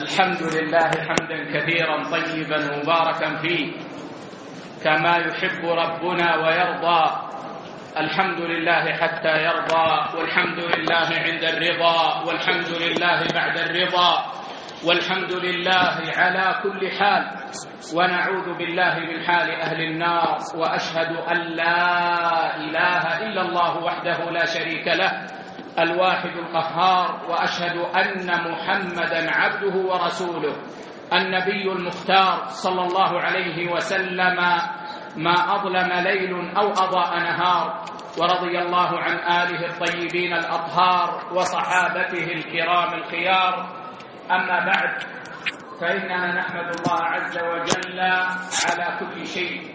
الحمد لله حمدا كثيرا طيبا مباركا فيه كما يحب ربنا ويرضى. الحمد لله حتى يرضى، والحمد لله عند الرضا، والحمد لله بعد الرضا، والحمد لله على كل حال، ونعوذ بالله من حال أهل النار. وأشهد أن لا إله إلا الله وحده لا شريك له الواحد القهار، وأشهد أن محمدا عبده ورسوله النبي المختار صلى الله عليه وسلم ما أظلم ليل أو أضاء نهار. ورضي الله عن آله الطيبين الأطهار وصحابته الكرام الخيار. أما بعد، فإننا نحمد الله عز وجل على كل شيء،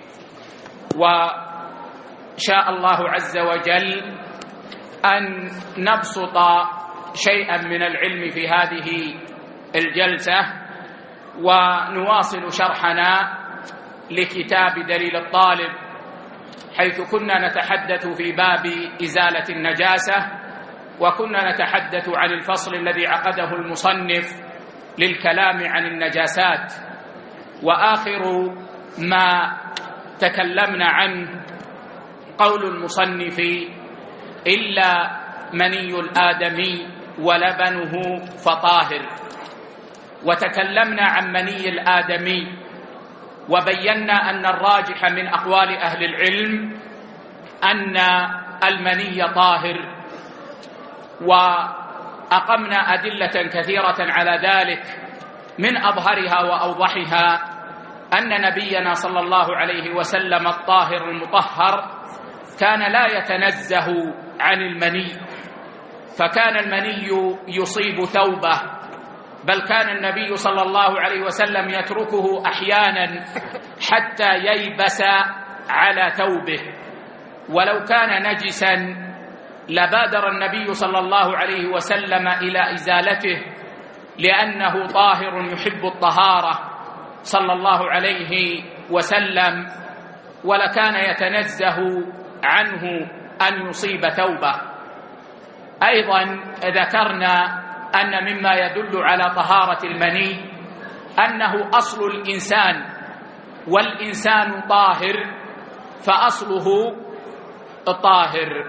وشاء الله عز وجل أن نبسط شيئا من العلم في هذه الجلسة، ونواصل شرحنا لكتاب دليل الطالب، حيث كنا نتحدث في باب إزالة النجاسة، وكنا نتحدث عن الفصل الذي عقده المصنف للكلام عن النجاسات. وآخر ما تكلمنا عنه قول المصنف: إلا مني الآدمي ولبنه فطاهر. وتكلمنا عن مني الآدمي، وبينا أن الراجح من أقوال أهل العلم أن المني طاهر، وأقمنا أدلة كثيرة على ذلك، من أظهرها وأوضحها أن نبينا صلى الله عليه وسلم الطاهر المطهر كان لا يتنزه عن المني، فكان المني يصيب ثوبه، بل كان النبي صلى الله عليه وسلم يتركه أحيانا حتى ييبس على ثوبه، ولو كان نجسا لبادر النبي صلى الله عليه وسلم إلى إزالته، لأنه طاهر يحب الطهارة صلى الله عليه وسلم، ولكان يتنزه عنه أن يصيب ثوبه. أيضا ذكرنا أن مما يدل على طهارة المني أنه أصل الإنسان، والإنسان طاهر، فأصله طاهر.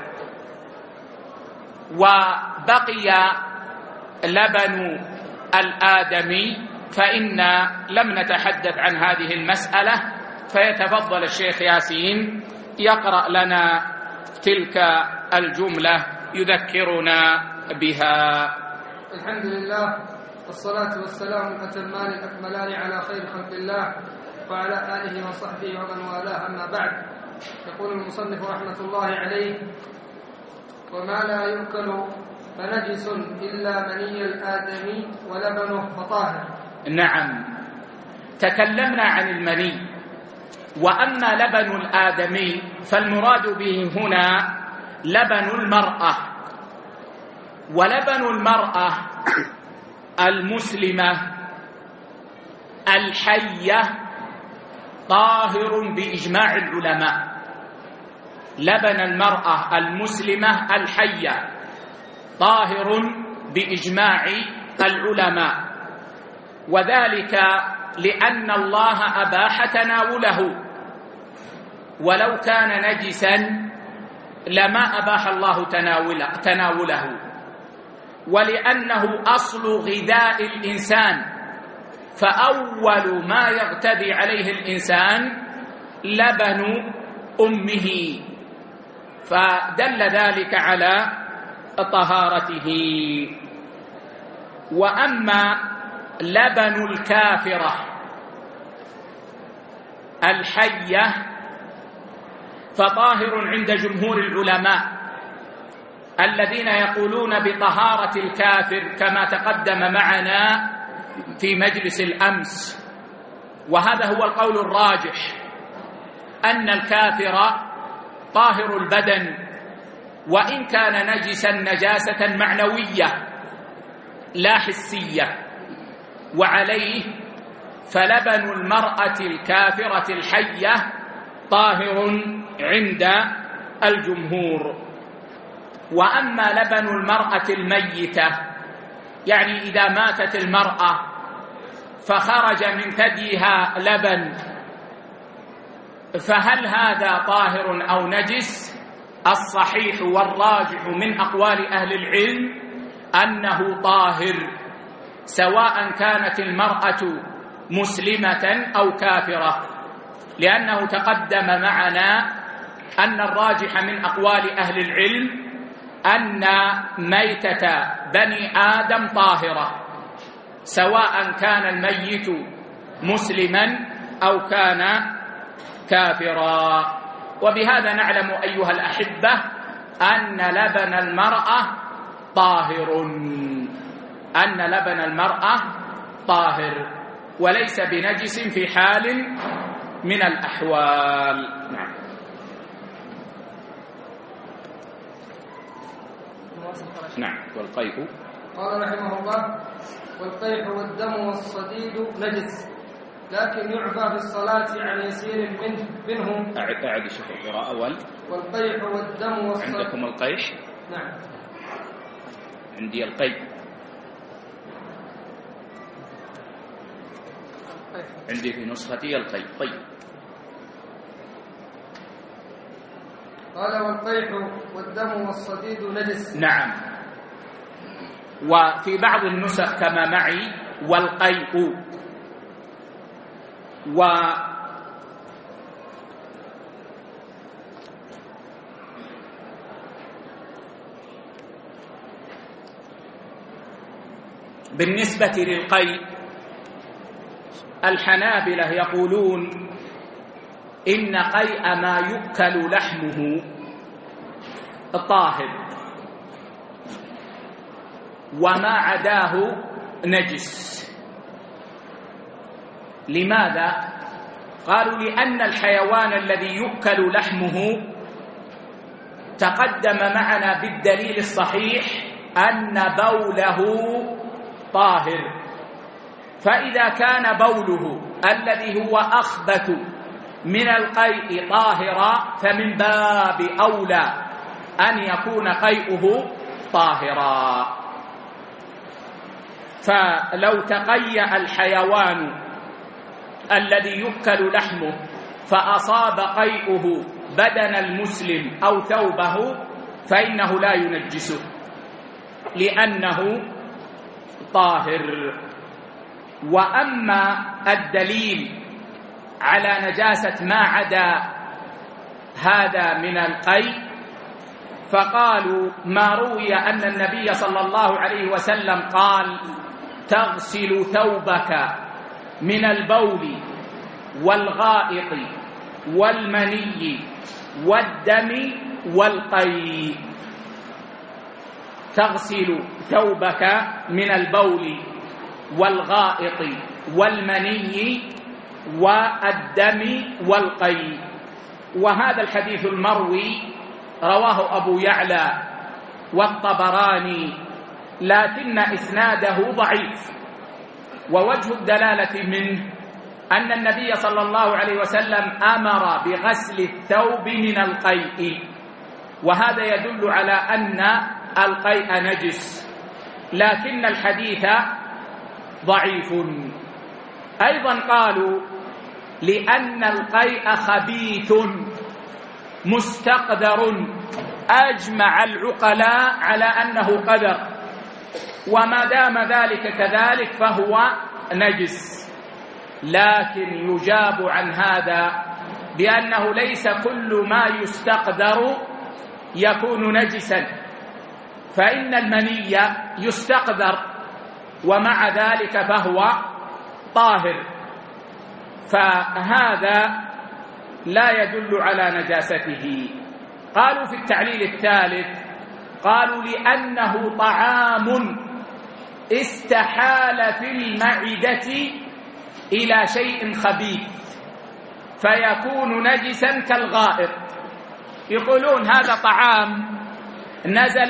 وبقي لبن الآدمي، فإن لم نتحدث عن هذه المسألة، فيتفضل الشيخ ياسين يقرأ لنا تلك الجملة يذكرنا بها. الحمد لله، والصلاة والسلام الأتمان الأكملان على خير خلق الله وعلى آله وصحبه ومن والاه. أما بعد، يقول المصنف رحمة الله عليه: وما لا يؤكل فنجس إلا مني الآدمي ولبنه فطاهر. نعم، تكلمنا عن المني. وأما لبن الآدمي فالمراد به هنا لبن المرأة، ولبن المرأة المسلمة الحية طاهر بإجماع العلماء. لبن المرأة المسلمة الحية طاهر بإجماع العلماء، وذلك لأن الله أباح تناوله، ولو كان نجسا لما أباح الله تناوله، ولأنه أصل غذاء الإنسان، فأول ما يغتدي عليه الإنسان لبن أمه، فدل ذلك على طهارته. وأما لبن الكافرة الحية فطاهر عند جمهور العلماء الذين يقولون بطهارة الكافر، كما تقدم معنا في مجلس الأمس. وهذا هو القول الراجح، أن الكافر طاهر البدن، وإن كان نجسا نجاسة معنوية لا حسية. وعليه فلبن المرأة الكافرة الحية طاهر عند الجمهور. وأما لبن المرأة الميتة، يعني إذا ماتت المرأة فخرج من ثديها لبن، فهل هذا طاهر أو نجس؟ الصحيح والراجح من أقوال أهل العلم أنه طاهر، سواء كانت المرأة مسلمة أو كافرة، لأنه تقدم معنا أن الراجح من أقوال أهل العلم أن ميتة بني آدم طاهرة، سواء كان الميت مسلما أو كان كافرا. وبهذا نعلم أيها الأحبة أن لبن المرأة طاهر، أن لبن المرأة طاهر وليس بنجس في حال من الأحوال. نعم. والقيء، قال رحمه الله: والقيء والدم والصديد نجس، لكن يعفى في الصلاة عن يسير منهم. أعد شوف القراءة. والقيء والدم والصديد. عندكم القيء؟ نعم. عندي القيء. عندي في نسختي القيء. طيب. قال: والقيء والدم والصديد نجس. نعم. وفي بعض النسخ كما معي والقيء. بالنسبة للقيء الحنابلة يقولون إن قيء ما يؤكل لحمه طاهر وما عداه نجس. لماذا؟ قالوا لأن الحيوان الذي يؤكل لحمه تقدم معنا بالدليل الصحيح أن بوله طاهر، فإذا كان بوله الذي هو أخبث من القيء طاهرا فمن باب أولى أن يكون قيئه طاهرا. فلو تقيأ الحيوان الذي يؤكل لحمه فأصاب قيئه بدن المسلم أو ثوبه فإنه لا ينجسه لأنه طاهر. وأما الدليل على نجاسة ما عدا هذا من القيء فقالوا ما روي أن النبي صلى الله عليه وسلم قال: تغسل ثوبك من البول والغائط والمني والدم والقيء. تغسل ثوبك من البول والغائط والمني والدم والقيء. وهذا الحديث المروي رواه أبو يعلى والطبراني، لكن إسناده ضعيف. ووجه الدلالة منه أن النبي صلى الله عليه وسلم أمر بغسل الثوب من القيء، وهذا يدل على أن القيء نجس، لكن الحديث ضعيف. أيضا قالوا لأن القيء خبيث مستقذر، أجمع العقلاء على أنه قذر، وما دام ذلك كذلك فهو نجس. لكن يجاب عن هذا بأنه ليس كل ما يستقذر يكون نجسا، فإن المني يستقذر ومع ذلك فهو طاهر، فهذا لا يدل على نجاسته. قالوا في التعليل الثالث قالوا لأنه طعام استحال في المعدة إلى شيء خبيث فيكون نجسا كالغائط. يقولون هذا طعام نزل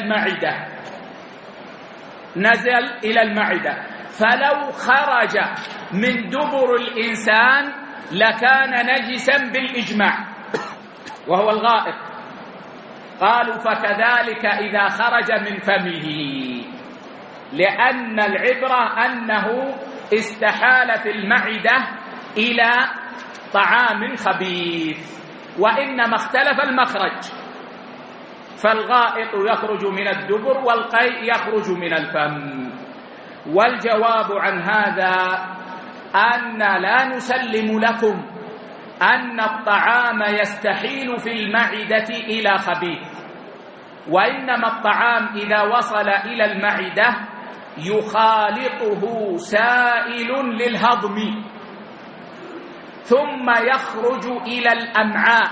إلى المعدة، فلو خرج من دبر الإنسان لكان نجسا بالإجماع وهو الغائط. قالوا فكذلك إذا خرج من فمه، لأن العبرة أنه استحال في المعدة إلى طعام خبيث، وإنما اختلف المخرج، فالغائط يخرج من الدبر والقيء يخرج من الفم. والجواب عن هذا أن لا نسلم لكم أن الطعام يستحيل في المعدة إلى خبيث، وإنما الطعام إذا وصل إلى المعدة يخالطه سائل للهضم ثم يخرج إلى الأمعاء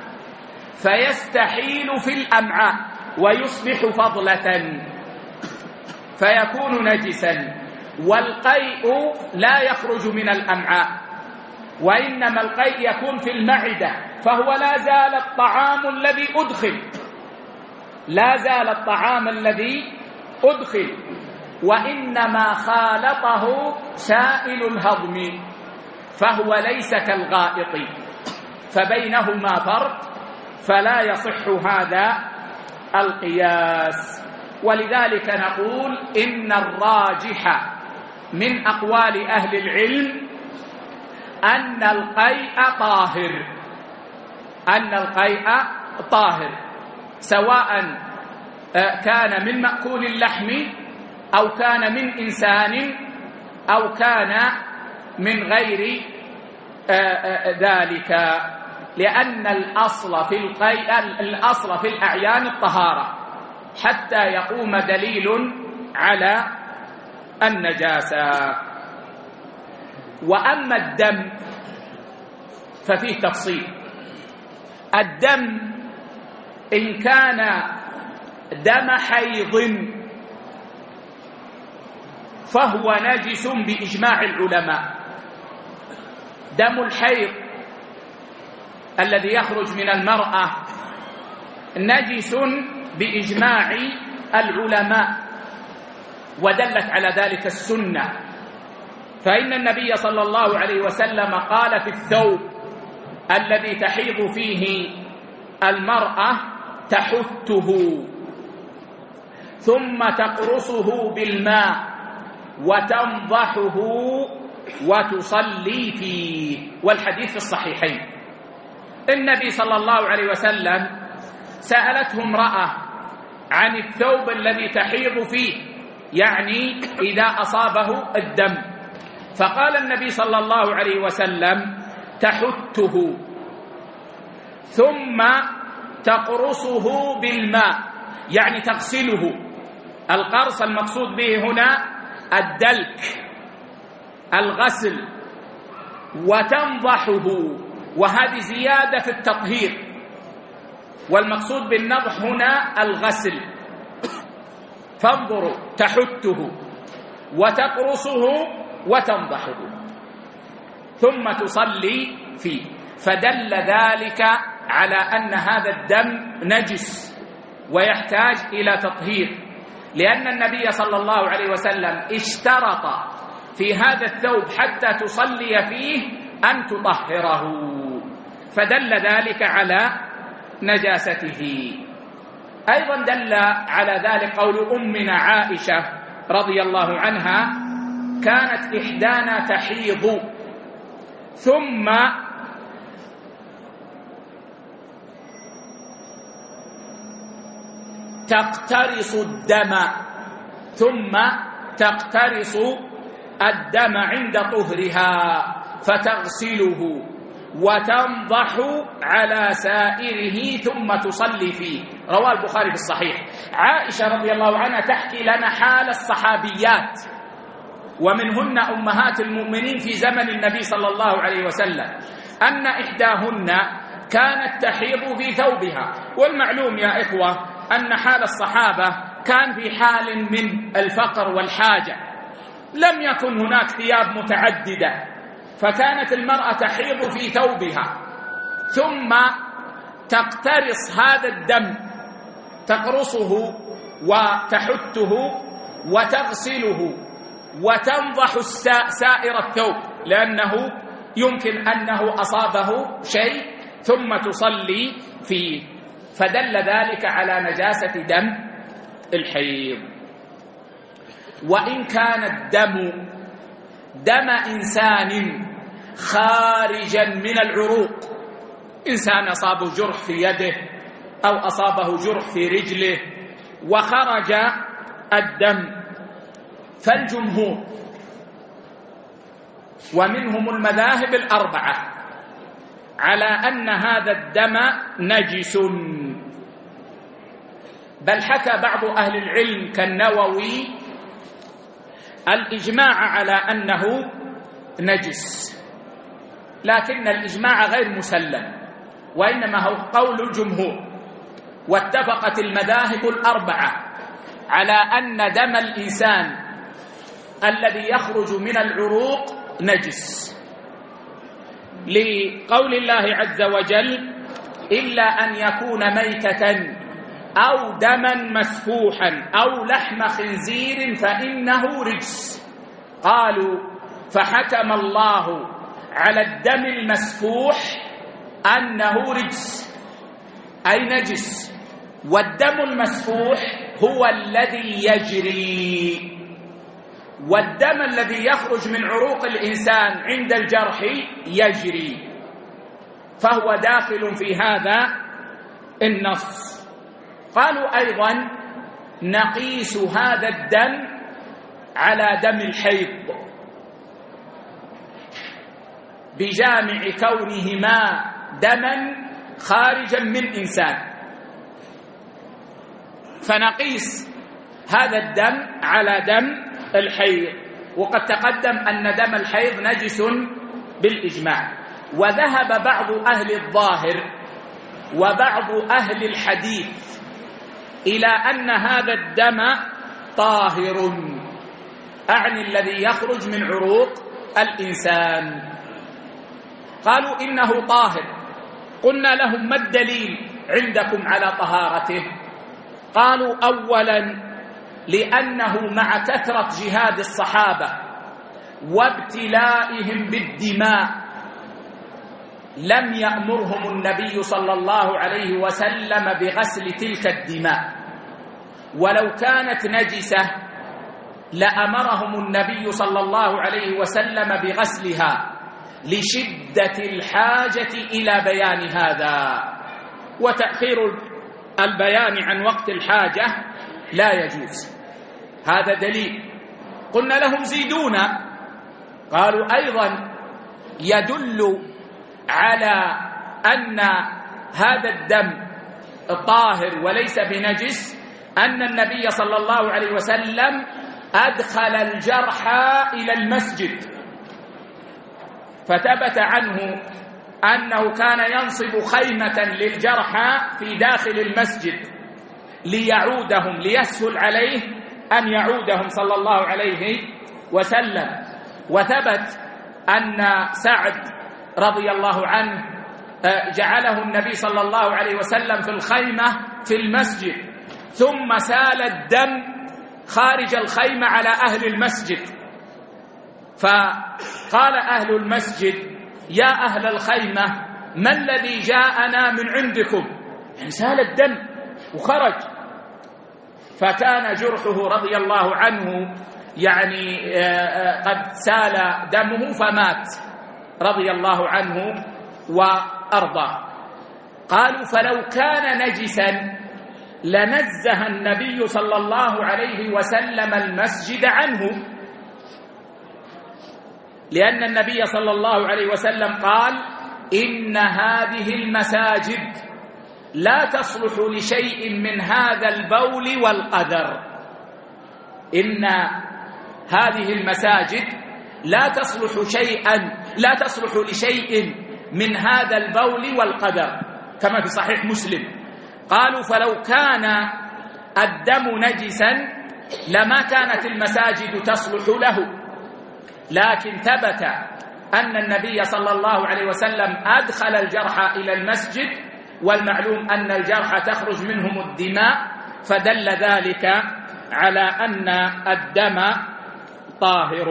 فيستحيل في الأمعاء ويصبح فضلة فيكون نجسا. والقيء لا يخرج من الأمعاء، وإنما القيء يكون في المعدة، فهو لا زال الطعام الذي أدخل، وإنما خالطه سائل الهضم، فهو ليس كالغائط، فبينهما فرق، فلا يصح هذا القياس. ولذلك نقول إن الراجح من أقوال أهل العلم أن القيء طاهر، سواء كان من مأكول اللحم أو كان من إنسان أو كان من غير ذلك، لأن الأصل في الأعيان الطهارة حتى يقوم دليل على النجاسة. وأما الدم ففيه تفصيل. الدم إن كان دم حيض فهو نجس بإجماع العلماء. دم الحيض الذي يخرج من المرأة نجس بإجماع العلماء، ودلت على ذلك السنة، فإن النبي صلى الله عليه وسلم قال في الثوب الذي تحيض فيه المرأة تحته ثم تقرصه بالماء وتنضحه وتصلي فيه، والحديث في الصحيحين. النبي صلى الله عليه وسلم سألته امرأة عن الثوب الذي تحيض فيه، يعني إذا أصابه الدم، فقال النبي صلى الله عليه وسلم تحته ثم تقرصه بالماء، يعني تغسله. القرص المقصود به هنا الدلك، الغسل، وتنضحه، وهذه زيادة في التطهير، والمقصود بالنضح هنا الغسل. فانظروا، تحته وتقرصه وتنضحه ثم تصلي فيه، فدل ذلك على أن هذا الدم نجس ويحتاج إلى تطهير، لأن النبي صلى الله عليه وسلم اشترط في هذا الثوب حتى تصلي فيه أن تطهره، فدل ذلك على نجاسته. أيضا دل على ذلك قول أمنا عائشة رضي الله عنها: كانت إحدانا تحيض ثم تقترص الدم عند طهرها فتغسله وتنضح على سائره ثم تصلي فيه. رواه البخاري في الصحيح. عائشة رضي الله عنها تحكي لنا حال الصحابيات، ومنهن أمهات المؤمنين في زمن النبي صلى الله عليه وسلم، أن إحداهن كانت تحيض في ثوبها. والمعلوم يا إخوة أن حال الصحابة كان في حال من الفقر والحاجة، لم يكن هناك ثياب متعددة، فكانت المرأة تحيض في ثوبها ثم تقترص هذا الدم، تقرصه وتحته وتغسله وتنضح سائر الثوب، لأنه يمكن أنه أصابه شيء، ثم تصلي فيه، فدل ذلك على نجاسة دم الحيض. وإن كان الدم دم إنسان خارجا من العروق، إنسان أصابه جرح في يده أو أصابه جرح في رجله وخرج الدم، فالجمهور ومنهم المذاهب الأربعة على أن هذا الدم نجس، بل حكى بعض أهل العلم كالنووي الإجماع على أنه نجس، لكن الإجماع غير مسلم وإنما هو قول الجمهور. واتفقت المذاهب الأربعة على أن دم الإنسان الذي يخرج من العروق نجس، لقول الله عز وجل: إلا أن يكون ميتة أو دما مسفوحا أو لحم خنزير فإنه رجس. قالوا: فحكم الله على الدم المسفوح أنه رجس أي نجس، والدم المسفوح هو الذي يجري، والدم الذي يخرج من عروق الإنسان عند الجرح يجري، فهو داخل في هذا النص. قالوا أيضا: نقيس هذا الدم على دم الحيض بجامع كونهما دما خارجا من إنسان، فنقيس هذا الدم على دم الحيض. وقد تقدم أن دم الحيض نجس بالإجماع. وذهب بعض أهل الظاهر وبعض أهل الحديث إلى أن هذا الدم طاهر، أعني الذي يخرج من عروق الإنسان. قالوا إنه طاهر. قلنا لهم: ما الدليل عندكم على طهارته؟ قالوا: أولا لأنه مع كثرة جهاد الصحابة وابتلائهم بالدماء لم يأمرهم النبي صلى الله عليه وسلم بغسل تلك الدماء، ولو كانت نجسة لأمرهم النبي صلى الله عليه وسلم بغسلها لشدة الحاجة إلى بيان هذا، وتأخير البيان عن وقت الحاجة لا يجوز. هذا دليل. قلنا لهم: زيدونا. قالوا: أيضا يدل على أن هذا الدم طاهر وليس بنجس أن النبي صلى الله عليه وسلم أدخل الجرح إلى المسجد، فثبت عنه أنه كان ينصب خيمة للجرحى في داخل المسجد ليعودهم، ليسهل عليه أن يعودهم صلى الله عليه وسلم. وثبت أن سعد رضي الله عنه جعله النبي صلى الله عليه وسلم في الخيمة في المسجد، ثم سال الدم خارج الخيمة على أهل المسجد، فقال أهل المسجد: يا أهل الخيمة، ما الذي جاءنا من عندكم؟ يعني سال الدم وخرج، فكان جرحه رضي الله عنه يعني قد سال دمه فمات رضي الله عنه وأرضاه. قالوا: فلو كان نجسا لنزه النبي صلى الله عليه وسلم المسجد عنه، لأن النبي صلى الله عليه وسلم قال: إن هذه المساجد لا تصلح لشيء من هذا البول والقذر. إن هذه المساجد لا تصلح لشيء من هذا البول والقذر، كما في صحيح مسلم. قالوا: فلو كان الدم نجسا لما كانت المساجد تصلح له، لكن ثبت أن النبي صلى الله عليه وسلم أدخل الجرحى إلى المسجد، والمعلوم أن الجرحى تخرج منهم الدماء، فدل ذلك على أن الدم طاهر.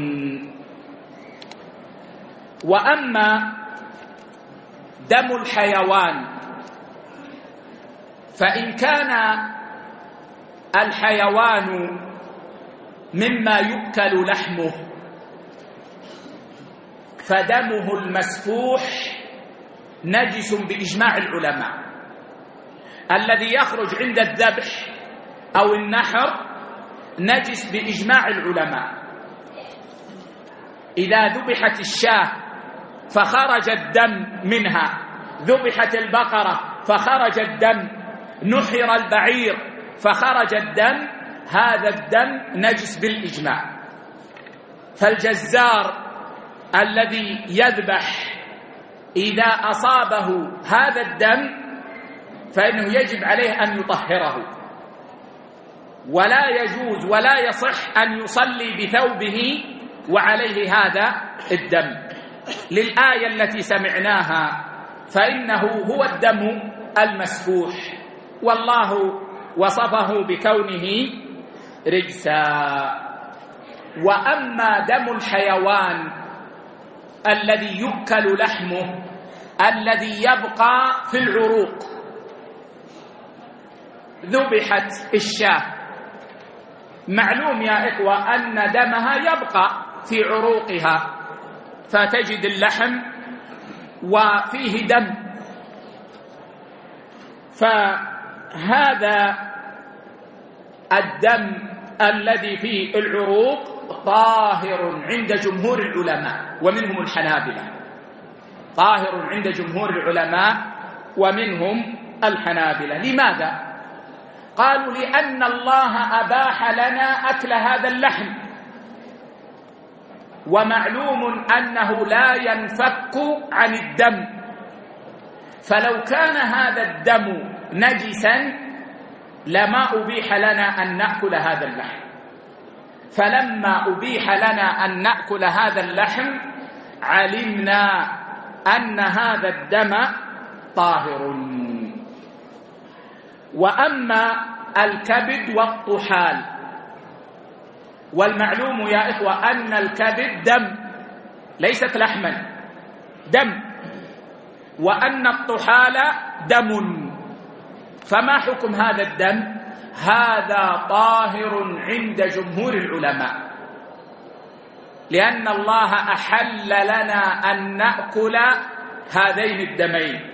وأما دم الحيوان فإن كان الحيوان مما يؤكل لحمه فدمه المسفوح نجس بإجماع العلماء. الذي يخرج عند الذبح أو النحر نجس بإجماع العلماء. إذا ذبحت الشاة فخرج الدم منها، ذبحت البقرة فخرج الدم، نحر البعير فخرج الدم، هذا الدم نجس بالإجماع. فالجزار الذي يذبح إذا أصابه هذا الدم فإنه يجب عليه أن يطهره، ولا يجوز ولا يصح أن يصلي بثوبه وعليه هذا الدم، للآية التي سمعناها فإنه هو الدم المسفوح، والله وصفه بكونه رجسا. وأما دم الحيوان الذي يؤكل لحمه الذي يبقى في العروق، ذبحت الشاة، معلوم يا إخوة أن دمها يبقى في عروقها، فتجد اللحم وفيه دم، فهذا الدم الذي في العروق طاهر عند جمهور العلماء ومنهم الحنابلة، طاهر عند جمهور العلماء ومنهم الحنابلة. لماذا؟ قالوا لأن الله أباح لنا أكل هذا اللحم، ومعلوم أنه لا ينفك عن الدم، فلو كان هذا الدم نجسا لما أبيح لنا أن نأكل هذا اللحم، فلما أبيح لنا أن نأكل هذا اللحم علمنا أن هذا الدم طاهر. وأما الكبد والطحال، والمعلوم يا إخوة أن الكبد دم ليست لحما، دم، وأن الطحال دم، فما حكم هذا الدم؟ هذا طاهر عند جمهور العلماء، لأن الله أحل لنا أن نأكل هذين الدمين،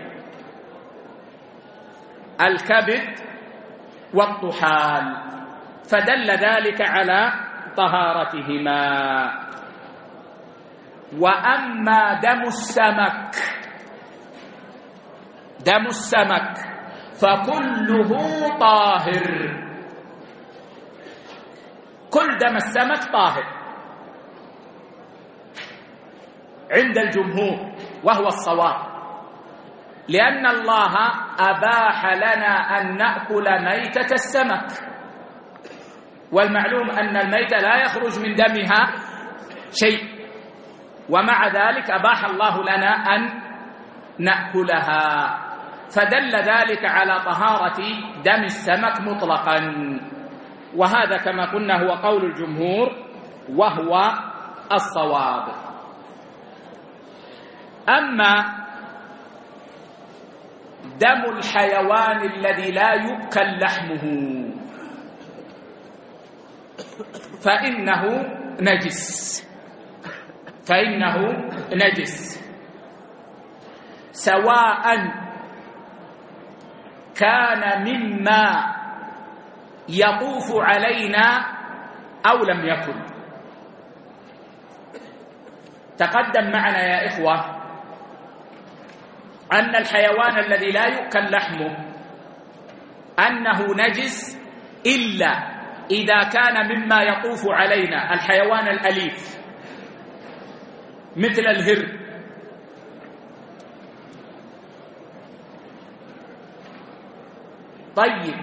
الكبد والطحال، فدل ذلك على طهارتهما. وأما دم السمك، دم السمك فكله طاهر، كل دم السمك طاهر عند الجمهور، وهو الصواب، لأن الله أباح لنا أن نأكل ميتة السمك، والمعلوم أن الميتة لا يخرج من دمها شيء، ومع ذلك أباح الله لنا أن نأكلها، فدل ذلك على طهارة دم السمك مطلقا، وهذا كما قلنا هو قول الجمهور وهو الصواب. أما دم الحيوان الذي لا يؤكل لحمه فإنه نجس، فإنه نجس، سواء كان مما يطوف علينا أو لم يكن. تقدم معنا يا إخوة أن الحيوان الذي لا يؤكل لحمه أنه نجس إلا إذا كان مما يطوف علينا، الحيوان الأليف مثل الهر، طيب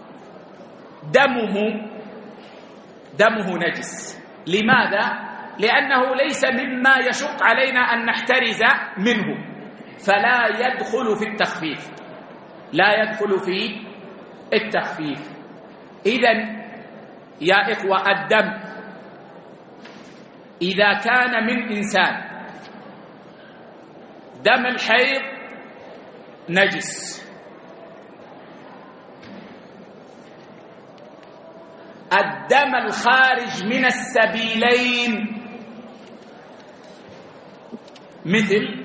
دمه نجس. لماذا؟ لأنه ليس مما يشق علينا أن نحترز منه، فلا يدخل في التخفيف، لا يدخل في التخفيف. إذن يا إخوة الدم إذا كان من إنسان، دم الحيض نجس، الدم الخارج من السبيلين مثل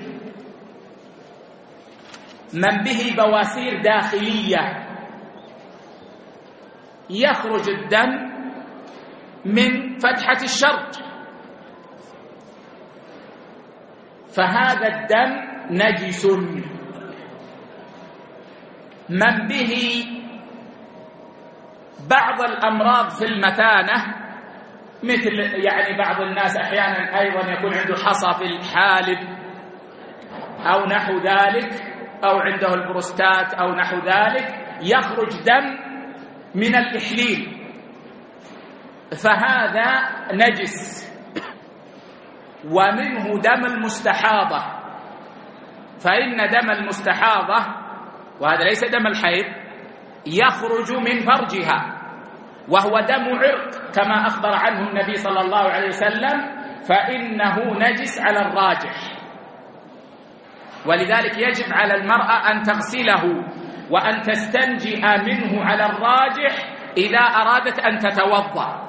من به بواسير داخلية يخرج الدم من فتحة الشرج، فهذا الدم نجس. من به بعض الأمراض في المثانة، مثل يعني بعض الناس أحيانا أيضا يكون عنده حصى في الحالب أو نحو ذلك، أو عنده البروستات أو نحو ذلك، يخرج دم من الإحليل، فهذا نجس. ومنه دم المستحاضة، فإن دم المستحاضة، وهذا ليس دم الحيض، يخرج من فرجها وهو دم عرق كما أخبر عنه النبي صلى الله عليه وسلم، فإنه نجس على الراجح. ولذلك يجب على المرأة أن تغسله وأن تستنجئ منه على الراجح إذا أرادت أن تتوضأ.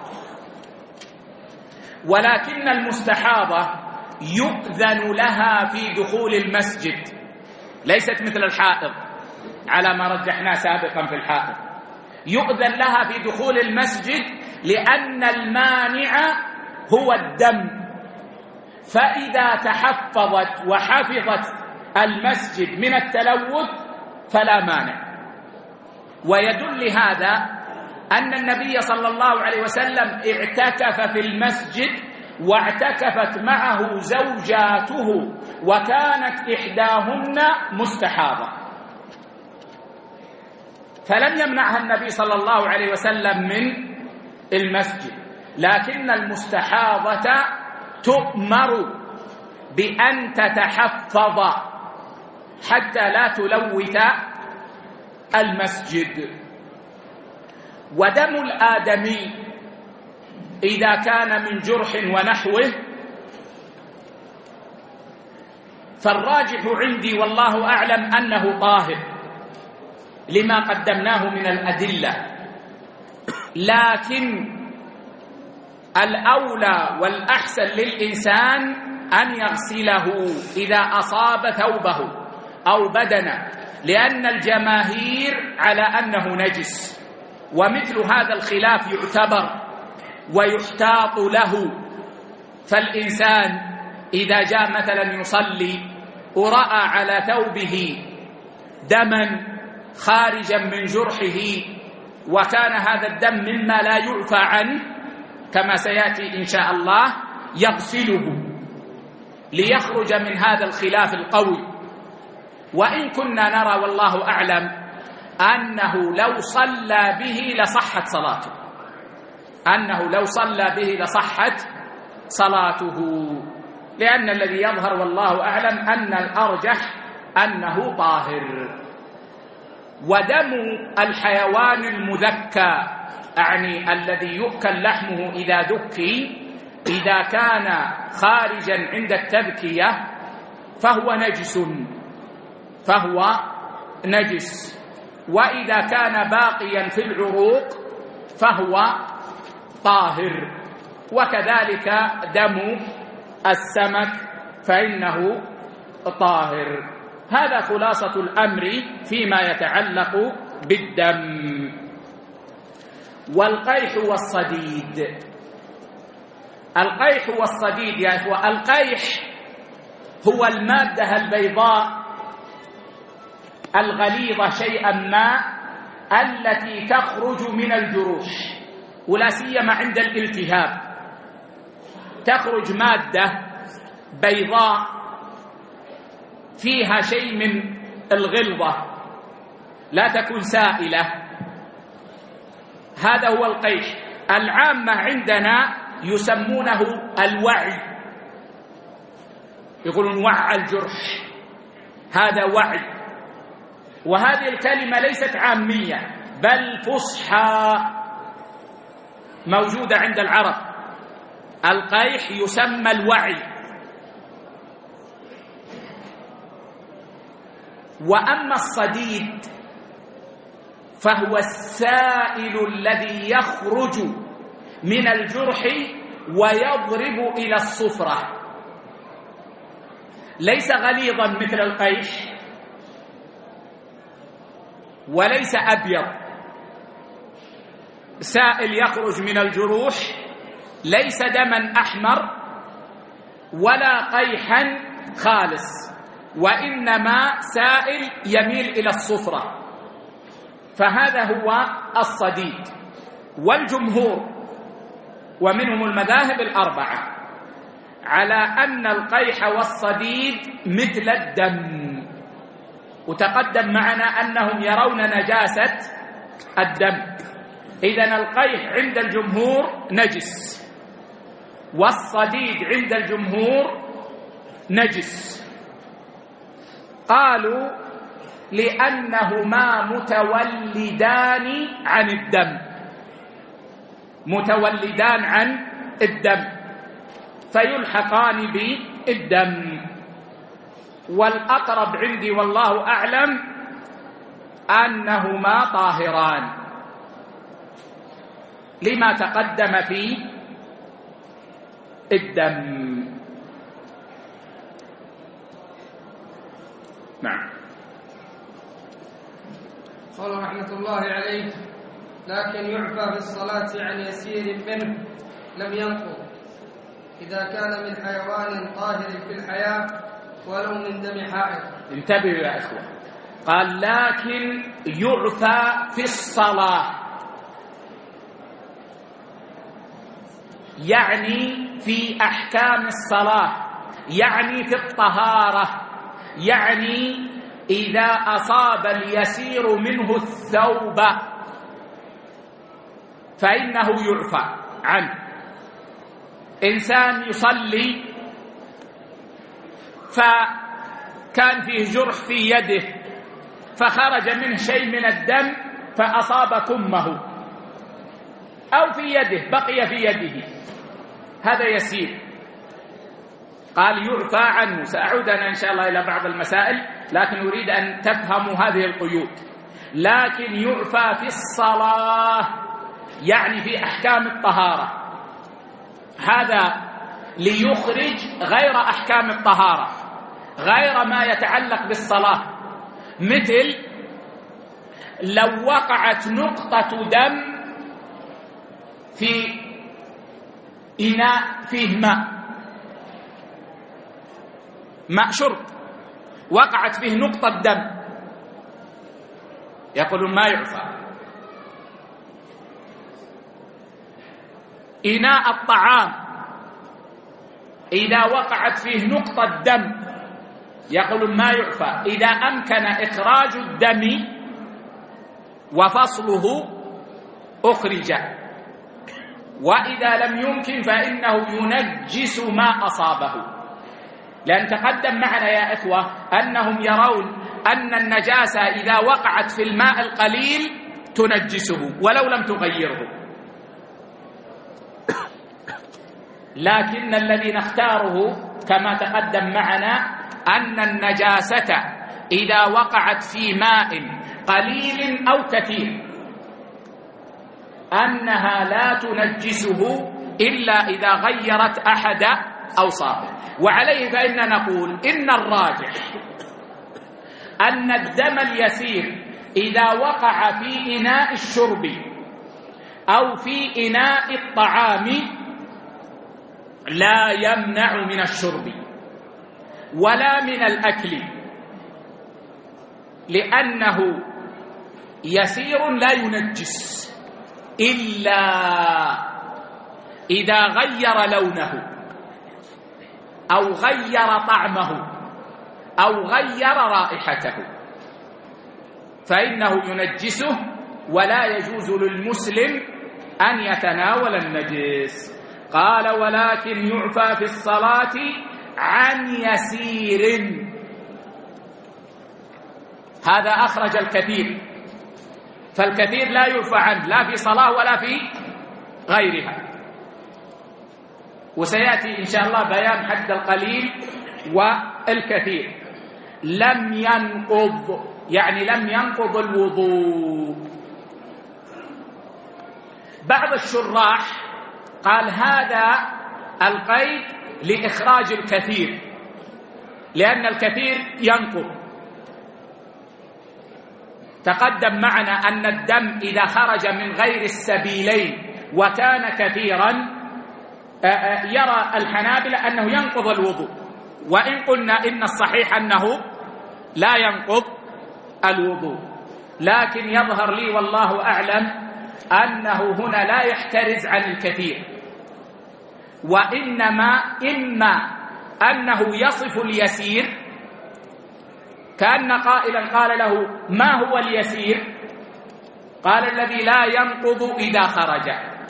ولكن المستحاضة يؤذن لها في دخول المسجد، ليست مثل الحائض على ما رجحنا سابقا في الحائض. يؤذن لها في دخول المسجد لأن المانع هو الدم، فإذا تحفظت وحفظت المسجد من التلوث فلا مانع. ويدل هذا أن النبي صلى الله عليه وسلم اعتكف في المسجد واعتكفت معه زوجاته، وكانت إحداهن مستحاضة، فلم يمنعها النبي صلى الله عليه وسلم من المسجد. لكن المستحاضة تؤمر بأن تتحفظ حتى لا تلوث المسجد. ودم الآدمي إذا كان من جرح ونحوه فالراجح عندي والله أعلم أنه طاهر لما قدمناه من الأدلة، لكن الأولى والأحسن للإنسان أن يغسله إذا أصاب ثوبه أو بدنه، لأن الجماهير على أنه نجس. ومثل هذا الخلاف يعتبر ويحتاط له. فالإنسان إذا جاء مثلا يصلي ورأى على ثوبه دما خارجا من جرحه، وكان هذا الدم مما لا يعفى عنه كما سيأتي إن شاء الله، يغسله ليخرج من هذا الخلاف القوي. وإن كنا نرى والله أعلم أنه لو صلى به لصحت صلاته، أنه لو صلى به لصحت صلاته، لأن الذي يظهر والله أعلم أن الأرجح أنه طاهر. ودم الحيوان المذكى، يعني الذي يؤكل لحمه إذا ذكي، إذا كان خارجا عند التذكية فهو نجس، وإذا كان باقيا في العروق فهو طاهر. وكذلك دم السمك فإنه طاهر. هذا خلاصة الأمر فيما يتعلق بالدم. والقيح والصديد، القيح والصديد يا إخوة، القيح هو المادة البيضاء الغليظة شيئا ما التي تخرج من الجروح، ولا سيما عند الالتهاب، تخرج مادة بيضاء فيها شيء من الغلظة، لا تكون سائلة. هذا هو القيح. العامة عندنا يسمونه الوعي، يقولون وعى الجرح، هذا وعي. وهذه الكلمة ليست عامية بل فصحى موجودة عند العرب. القيح يسمى الوعي. وأما الصديد فهو السائل الذي يخرج من الجرح ويضرب إلى الصفرة. ليس غليظا مثل القيح وليس أبيض سائل يخرج من الجروح، ليس دما أحمر ولا قيحا خالص، وإنما سائل يميل إلى الصفرة، فهذا هو الصديد. والجمهور ومنهم المذاهب الأربعة على أن القيح والصديد مثل الدم، وتقدم معنا أنهم يرون نجاسة الدم. إذن القيح عند الجمهور نجس، والصديد عند الجمهور نجس. قالوا لأنهما متولدان عن الدم، متولدان عن الدم فيلحقان بالدم. والأقرب عندي والله أعلم أنهما طاهران لما تقدم في الدم. نعم. قال رحمة الله عليه: لكن يعفى بالصلاة عن يسير منه لم ينقض إذا كان من حيوان طاهر في الحياة ولو من دم حائض. انتبهوا يا أخوة، قال لكن يعفى في الصلاة، يعني في أحكام الصلاة، يعني في الطهارة، يعني إذا أصاب اليسير منه الثوب فإنه يعفى عنه. إنسان يصلي فكان فيه جرح في يده فخرج منه شيء من الدم فأصاب كمه أو في يده بقي في يده، هذا يسير، قال يعفى عنه. سأعود أنا إن شاء الله إلى بعض المسائل، لكن أريد أن تفهموا هذه القيود. لكن يعفى في الصلاة يعني في أحكام الطهارة، هذا ليخرج غير أحكام الطهارة، غير ما يتعلق بالصلاة. مثل لو وقعت نقطة دم في إناء فيه ماء شرب، وقعت فيه نقطة دم، يقولون ما يعفى. إناء الطعام إذا وقعت فيه نقطة دم يقولون ما يعفى، إذا أمكن إخراج الدم وفصله أخرج، وإذا لم يمكن فإنه ينجس ما أصابه. لأن تقدم معنا يا إخوة أنهم يرون أن النجاسة إذا وقعت في الماء القليل تنجسه ولو لم تغيره، لكن الذي نختاره كما تقدم معنا أن النجاسة إذا وقعت في ماء قليل أو كثير أنها لا تنجسه إلا إذا غيرت أحد أوصافه. وعليه فإننا نقول إن الراجح أن الدم اليسير إذا وقع في إناء الشرب أو في إناء الطعام لا يمنع من الشرب ولا من الأكل، لأنه يسير لا ينجس إلا إذا غير لونه أو غير طعمه أو غير رائحته فإنه ينجسه، ولا يجوز للمسلم أن يتناول النجس. قال ولكن يعفى في الصلاة عن يسير، هذا أخرج الكثير، فالكثير لا يعفى عنه لا في صلاة ولا في غيرها. وسيأتي إن شاء الله بيان حد القليل والكثير. لم ينقض يعني لم ينقض الوضوء. بعض الشراح قال هذا القيد لإخراج الكثير، لأن الكثير ينقض. تقدم معنا أن الدم إذا خرج من غير السبيلين وكان كثيرا يرى الحنابلة أنه ينقض الوضوء، وإن قلنا إن الصحيح أنه لا ينقض الوضوء، لكن يظهر لي والله أعلم أنه هنا لا يحترز عن الكثير، وإنما إما أنه يصف اليسير كأن قائلا قال له ما هو اليسير؟ قال الذي لا ينقض إذا خرج،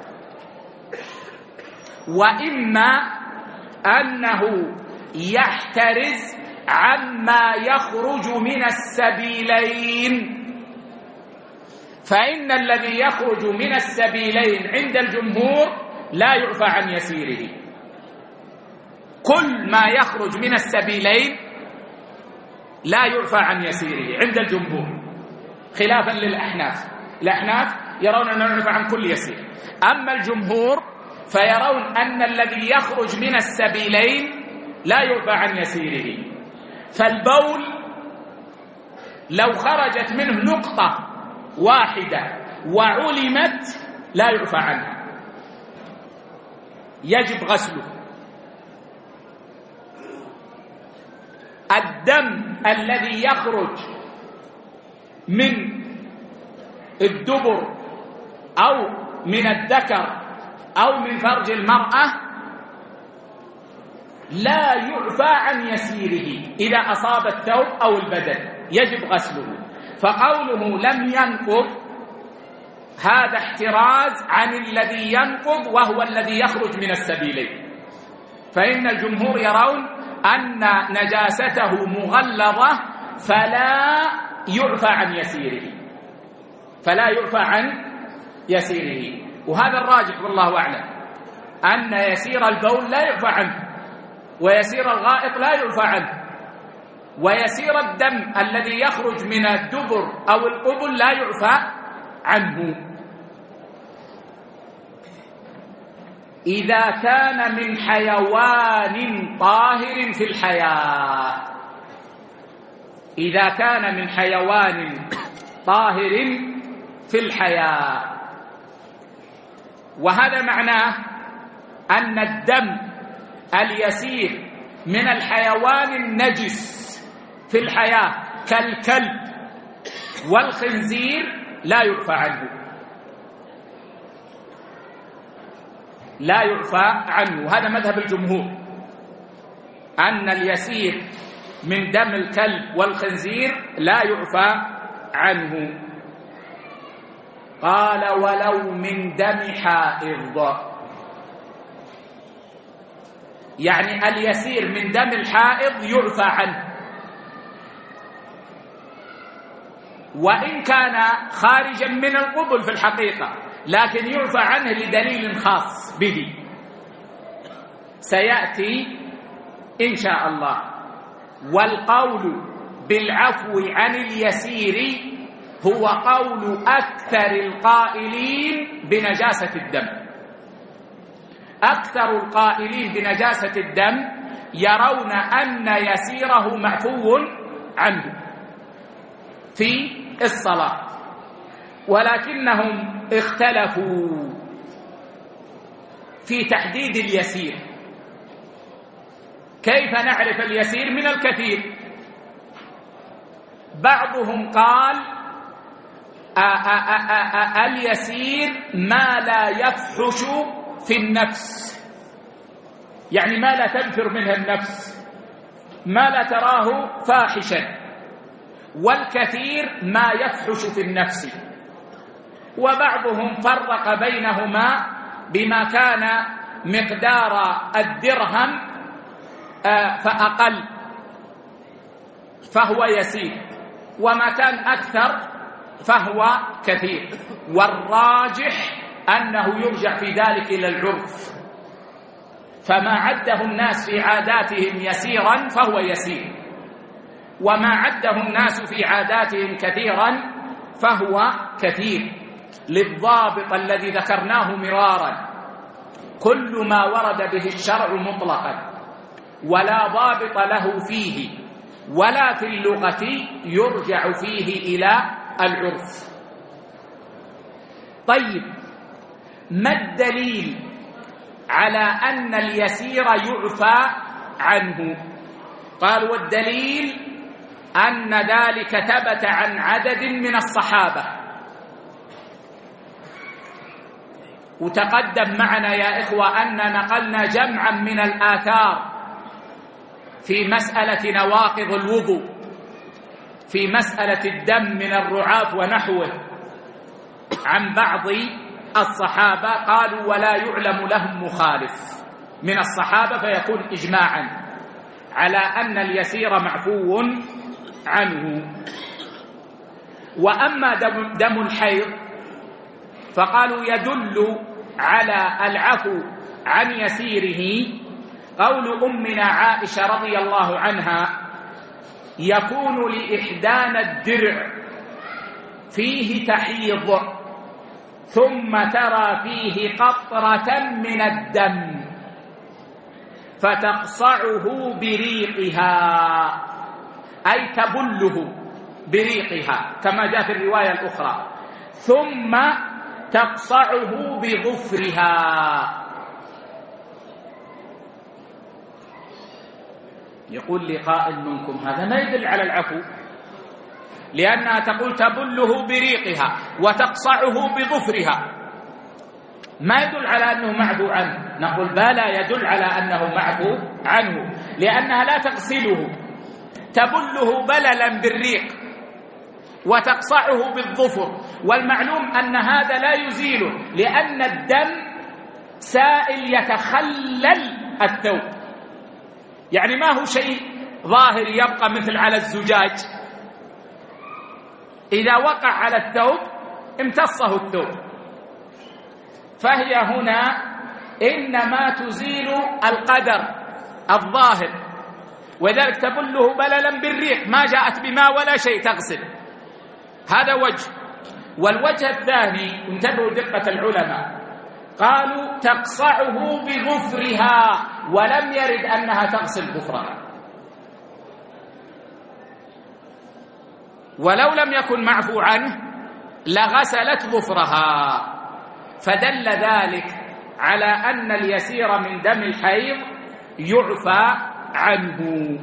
وإما أنه يحترز عما يخرج من السبيلين، فإن الذي يخرج من السبيلين عند الجمهور لا يعفى عن يسيره. كل ما يخرج من السبيلين لا يعفى عن يسيره عند الجمهور، خلافا للأحناف. الأحناف يرون أنه يعفى عن كل يسير، أما الجمهور فيرون أن الذي يخرج من السبيلين لا يعفى عن يسيره. فالبول لو خرجت منه نقطة واحدة وعلمت لا يعفى عنها، يجب غسله. الدم الذي يخرج من الدبر أو من الذكر أو من فرج المرأة لا يعفى عن يسيره إذا أصاب الثوب أو البدن، يجب غسله. فقوله لم ينقض هذا احتراز عن الذي ينقض وهو الذي يخرج من السبيلين، فإن الجمهور يرون أن نجاسته مغلظة فلا يعفى عن يسيره، فلا يعفى عن يسيره. وهذا الراجح والله أعلم، أن يسير البول لا يعفى عنه، ويسير الغائط لا يعفى عنه، ويسير الدم الذي يخرج من الدبر أو القبل لا يعفى عنه. إذا كان من حيوان طاهر في الحياة، إذا كان من حيوان طاهر في الحياة، وهذا معناه أن الدم اليسير من الحيوان النجس في الحياة كالكلب والخنزير لا يعفى عنه، لا يعفى عنه. هذا مذهب الجمهور، أن اليسير من دم الكلب والخنزير لا يعفى عنه. قال ولو من دم حائض، يعني اليسير من دم الحائض يعفى عنه، وإن كان خارجا من القبل في الحقيقة، لكن يعفى عنه لدليل خاص به سيأتي إن شاء الله. والقول بالعفو عن اليسير هو قول أكثر القائلين بنجاسة الدم. أكثر القائلين بنجاسة الدم يرون أن يسيره معفو عنه في الصلاة، ولكنهم اختلفوا في تحديد اليسير. كيف نعرف اليسير من الكثير؟ بعضهم قال اليسير ما لا يفحش في النفس، يعني ما لا تنفر منها النفس، ما لا تراه فاحشا، والكثير ما يفحش في النفس. وبعضهم فرق بينهما بما كان مقدار الدرهم فأقل فهو يسير، وما كان أكثر فهو كثير، والراجح أنه يرجع في ذلك إلى العرف، فما عده الناس في عاداتهم يسيرا فهو يسير، وما عده الناس في عاداتهم كثيرا فهو كثير، للضابط الذي ذكرناه مرارا: كل ما ورد به الشرع مطلقا ولا ضابط له فيه ولا في اللغة يرجع فيه إلى العرف. طيب، ما الدليل على أن اليسير يعفى عنه؟ قال: والدليل أن ذلك ثبت عن عدد من الصحابة. وتقدم معنا يا إخوة أن نقلنا جمعا من الآثار في مسألة نواقض الوضوء، في مسألة الدم من الرعاف ونحوه، عن بعض الصحابة قالوا ولا يعلم لهم مخالف من الصحابة، فيكون إجماعا على أن اليسير معفو عنه. وأما دم الحيض فقالوا يدل على العفو عن يسيره قول أمنا عائشة رضي الله عنها: يكون لإحدانا الدرع فيه تحيض ثم ترى فيه قطرة من الدم فتقصعه بريقها، أي تبله بريقها كما جاء في الرواية الأخرى، ثم تقصعه بظفرها. يقول لي قائل منكم هذا ما يدل على العفو، لأنها تقول تبله بريقها وتقصعه بظفرها، ما يدل على أنه معفو عنه. نقول بلى، يدل على أنه معفو عنه، لأنها لا تغسله، تبله بللا بالريق وتقصعه بالظفر، والمعلوم أن هذا لا يزيله، لأن الدم سائل يتخلل الثوب، يعني ما هو شيء ظاهر يبقى مثل على الزجاج، إذا وقع على الثوب امتصه الثوب. فهي هنا إنما تزيل القدر الظاهر، وذلك تبله بللا بالريق، ما جاءت بماء ولا شيء تغسل. هذا وجه. والوجه الثاني، انتبهوا دقة العلماء، قالوا تقصعه بظفرها، ولم يرد أنها تغسل ظفرها، ولو لم يكن معفو عنه لغسلت ظفرها، فدل ذلك على أن اليسير من دم الحيض يعفى عنه.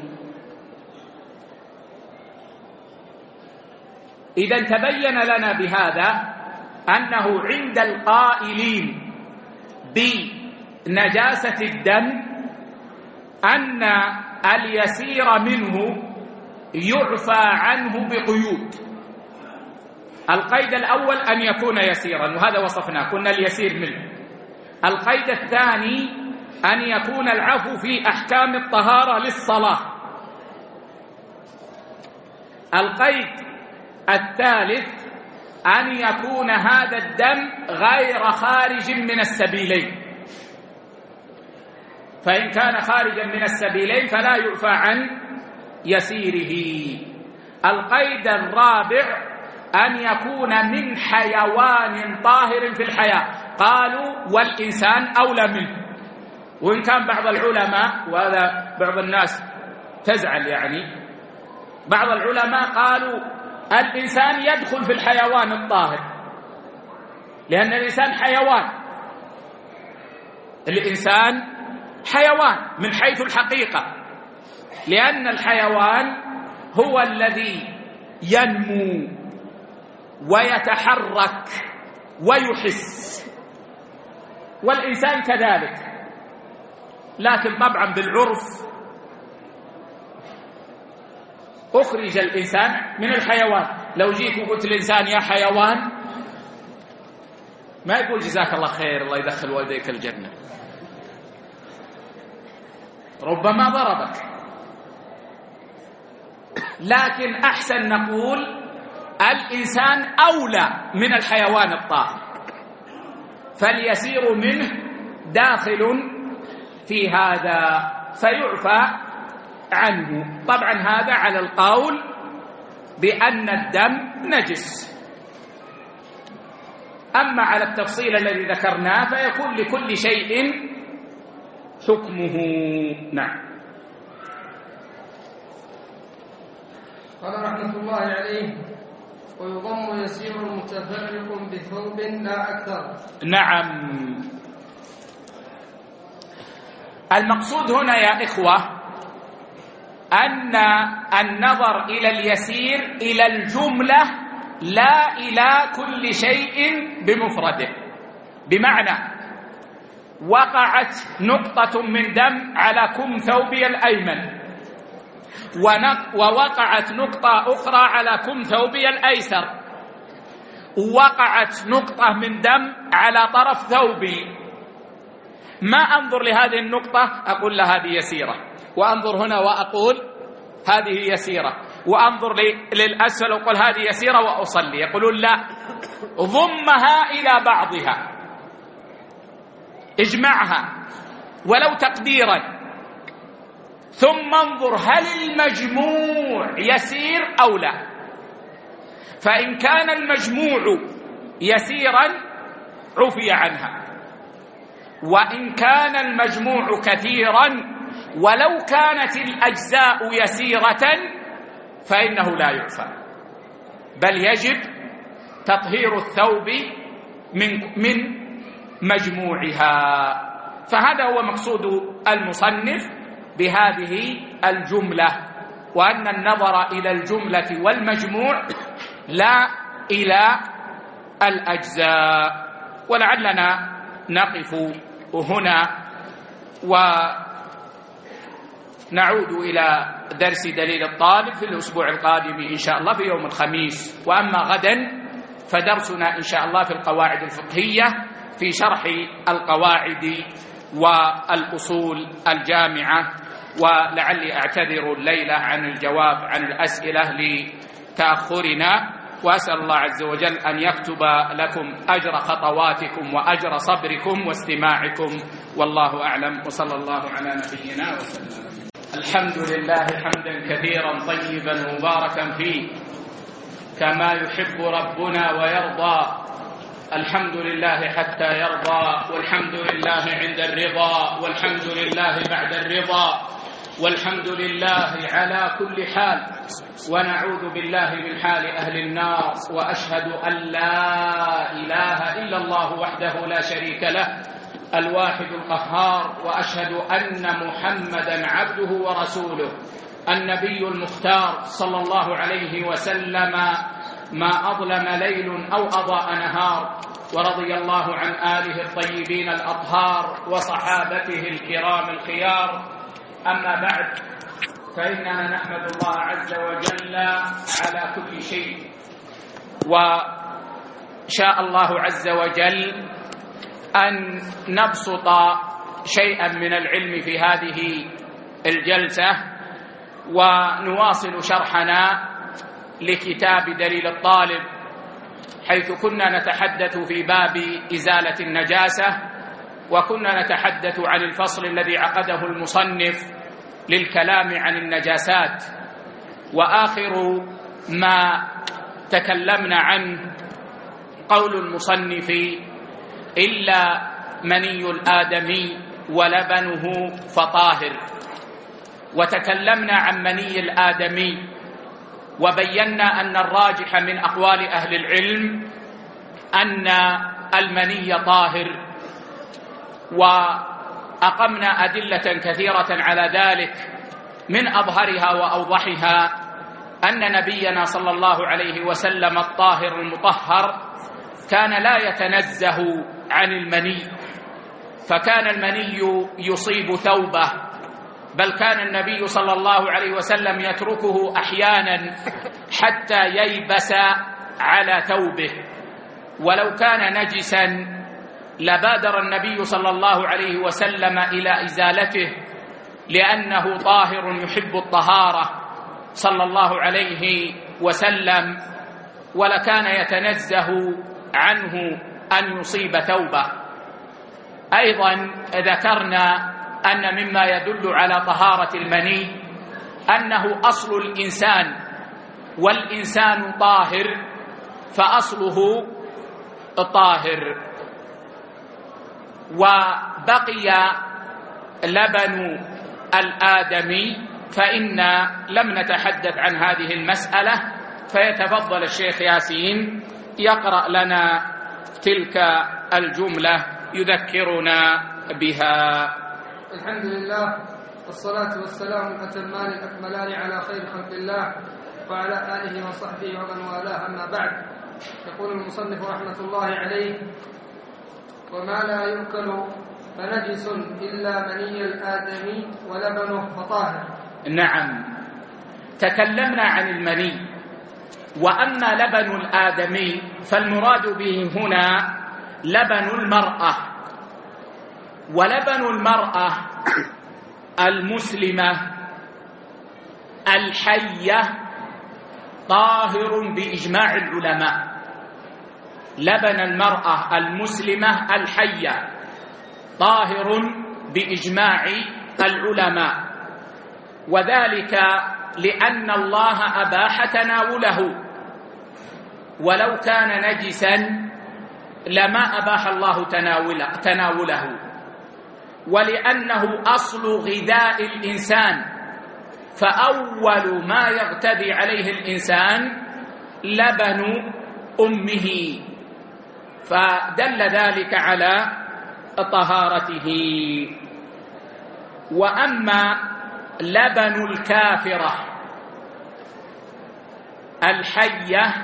إذن تبين لنا بهذا أنه عند القائلين بنجاسة الدم أن اليسير منه يعفى عنه بقيود. القيد الأول أن يكون يسيرا، وهذا وصفناه، كنا اليسير منه. القيد الثاني أن يكون العفو في أحكام الطهارة للصلاة. القيد الثالث أن يكون هذا الدم غير خارج من السبيلين، فإن كان خارجا من السبيلين فلا يعفى عن يسيره. القيد الرابع أن يكون من حيوان طاهر في الحياة، قالوا والإنسان أولى منه. وإن كان بعض العلماء، وهذا بعض الناس تزعل يعني، بعض العلماء قالوا الإنسان يدخل في الحيوان الطاهر، لأن الإنسان حيوان، الإنسان حيوان من حيث الحقيقة، لأن الحيوان هو الذي ينمو ويتحرك ويحس، والإنسان كذلك. لكن طبعا بالعرف أخرج الإنسان من الحيوان. لو جيت وقلت الإنسان يا حيوان، ما يقول جزاك الله خير الله يدخل والديك الجنة، ربما ضربك. لكن أحسن نقول الإنسان أولى من الحيوان الطاهر، فاليسير منه داخل في هذا فيعفى عنه. طبعا هذا على القول بأن الدم نجس. أما على التفصيل الذي ذكرناه فيكون لكل شيء حكمه. نعم. قال رحمة الله عليه: ويضم يسير متفرق بثوب لا أكثر. نعم. المقصود هنا يا إخوة أن النظر إلى اليسير إلى الجملة لا إلى كل شيء بمفرده، بمعنى وقعت نقطة من دم على كم ثوبي الأيمن، ووقعت نقطة أخرى على كم ثوبي الأيسر، وقعت نقطة من دم على طرف ثوبي، ما أنظر لهذه النقطة أقول لها هذه يسيرة، وأنظر هنا وأقول هذه يسيرة، وأنظر للأسفل وأقول هذه يسيرة وأصلي. يقولون لا، ضمها إلى بعضها، اجمعها ولو تقديرا، ثم انظر هل المجموع يسير أو لا. فإن كان المجموع يسيرا عفي عنها، وإن كان المجموع كثيرا ولو كانت الأجزاء يسيرة فإنه لا يعفى، بل يجب تطهير الثوب من مجموعها. فهذا هو مقصود المصنف بهذه الجملة، وأن النظر إلى الجملة والمجموع لا إلى الأجزاء. ولعلنا نقف هنا ونعود إلى درس دليل الطالب في الأسبوع القادم إن شاء الله في يوم الخميس. وأما غدا فدرسنا إن شاء الله في القواعد الفقهية في شرح القواعد والأصول الجامعة. ولعلي أعتذر الليلة عن الجواب عن الأسئلة لتأخرنا، وأسأل الله عز وجل أن يكتب لكم أجر خطواتكم وأجر صبركم واستماعكم، والله أعلم، وصلى الله على نبينا وسلم. الحمد لله حمدا كثيرا طيبا مباركا فيه كما يحب ربنا ويرضى. الحمد لله حتى يرضى، والحمد لله عند الرضا، والحمد لله بعد الرضا، والحمد لله على كل حال، ونعوذ بالله من حال أهل النار. وأشهد أن لا إله إلا الله وحده لا شريك له الواحد القهار، وأشهد أن محمدا عبده ورسوله النبي المختار صلى الله عليه وسلم، ما أظلم ليل أو أضاء نهار. ورضي الله عن آله الطيبين الأطهار وصحابته الكرام الخيار. أما بعد، فإننا نحمد الله عز وجل على كل شيء، وشاء الله عز وجل أن نبسط شيئا من العلم في هذه الجلسة، ونواصل شرحنا لكتاب دليل الطالب، حيث كنا نتحدث في باب إزالة النجاسة، وكنا نتحدث عن الفصل الذي عقده المصنف للكلام عن النجاسات. وآخر ما تكلمنا عنه قول المصنف: إلا مني الآدمي ولبنه فطاهر. وتكلمنا عن مني الآدمي، وبينا أن الراجح من أقوال أهل العلم أن المني طاهر، وأقمنا أدلة كثيرة على ذلك، من أظهرها وأوضحها أن نبينا صلى الله عليه وسلم الطاهر المطهر كان لا يتنزه عن المني، فكان المني يصيب ثوبه، بل كان النبي صلى الله عليه وسلم يتركه أحيانا حتى ييبس على ثوبه، ولو كان نجسا لبادر النبي صلى الله عليه وسلم إلى إزالته، لأنه طاهر يحب الطهارة صلى الله عليه وسلم، ولكان يتنزه عنه أن يصيب ثوبه. أيضا ذكرنا أن مما يدل على طهارة المني أنه أصل الإنسان، والإنسان طاهر فأصله طاهر. وبقي لبن الآدمي فإن لم نتحدث عن هذه المسألة، فيتفضل الشيخ ياسين يقرأ لنا تلك الجملة يذكرنا بها. الحمد لله والصلاة والسلام الأتمان الأكملان على خير خلق الله وعلى آله وصحبه ومن والاه، أما بعد. يقول المصنف رحمة الله عليه: وما لا يؤكل فنجس إلا مني الآدمي ولبنه فطاهر. نعم، تكلمنا عن المني، وأما لبن الآدمي فالمراد به هنا لبن المرأة، ولبن المرأة المسلمة الحية طاهر بإجماع العلماء. لبن المرأة المسلمة الحية طاهر بإجماع العلماء، وذلك لأن الله أباح تناوله، ولو كان نجسا لما أباح الله تناوله، ولأنه أصل غذاء الإنسان، فأول ما يغتدي عليه الإنسان لبن أمه، فدل ذلك على طهارته. وأما لبن الكافرة الحية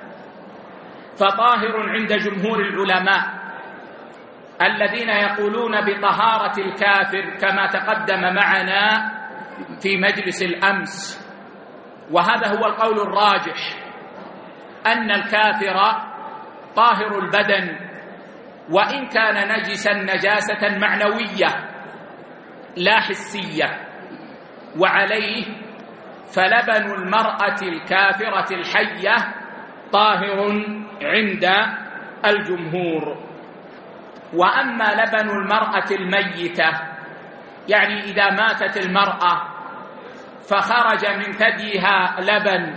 فطاهر عند جمهور العلماء الذين يقولون بطهارة الكافر كما تقدم معنا في مجلس الأمس، وهذا هو القول الراجح، أن الكافر طاهر البدن وإن كان نجسا نجاسة معنوية لا حسية، وعليه فلبن المرأة الكافرة الحية طاهر عند الجمهور. وأما لبن المرأة الميتة، يعني إذا ماتت المرأة فخرج من ثديها لبن،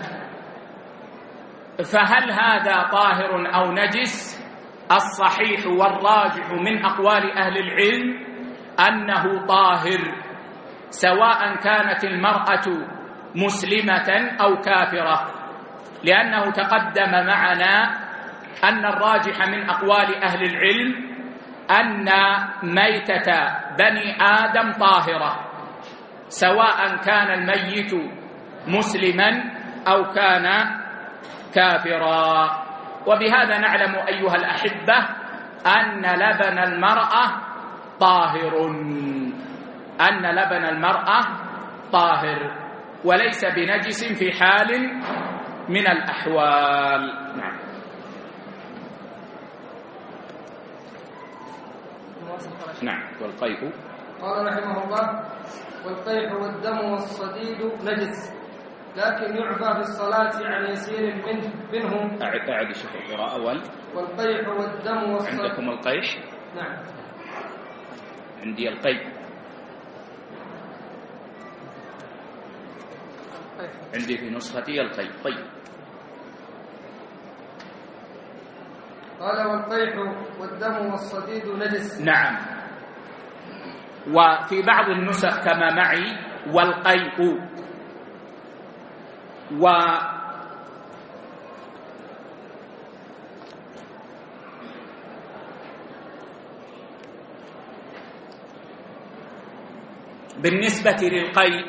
فهل هذا طاهر أو نجس؟ الصحيح والراجح من أقوال أهل العلم أنه طاهر، سواء كانت المرأة مسلمة أو كافرة، لأنه تقدم معنا أن الراجح من أقوال أهل العلم أن ميتة بني آدم طاهرة، سواء كان الميت مسلما أو كان كافرا. وبهذا نعلم أيها الأحبة أن لبن المرأة طاهر، أن لبن المرأة طاهر وليس بنجس في حال من الأحوال. نعم. نعم. والقيء، قال رحمه الله: والقيح والدم والصديد نجس، لكن يعفى في الصلاة عن يسير منه. أعد شوف القراءة. أول: والقيح والدم والصديد. عندكم القيح؟ نعم. عندي القيء. عندي في نسختي القيء. طيب. قال: والقيح والدم والصديد نجس. نعم. وفي بعض النسخ كما معي والقيء. بالنسبة للقيء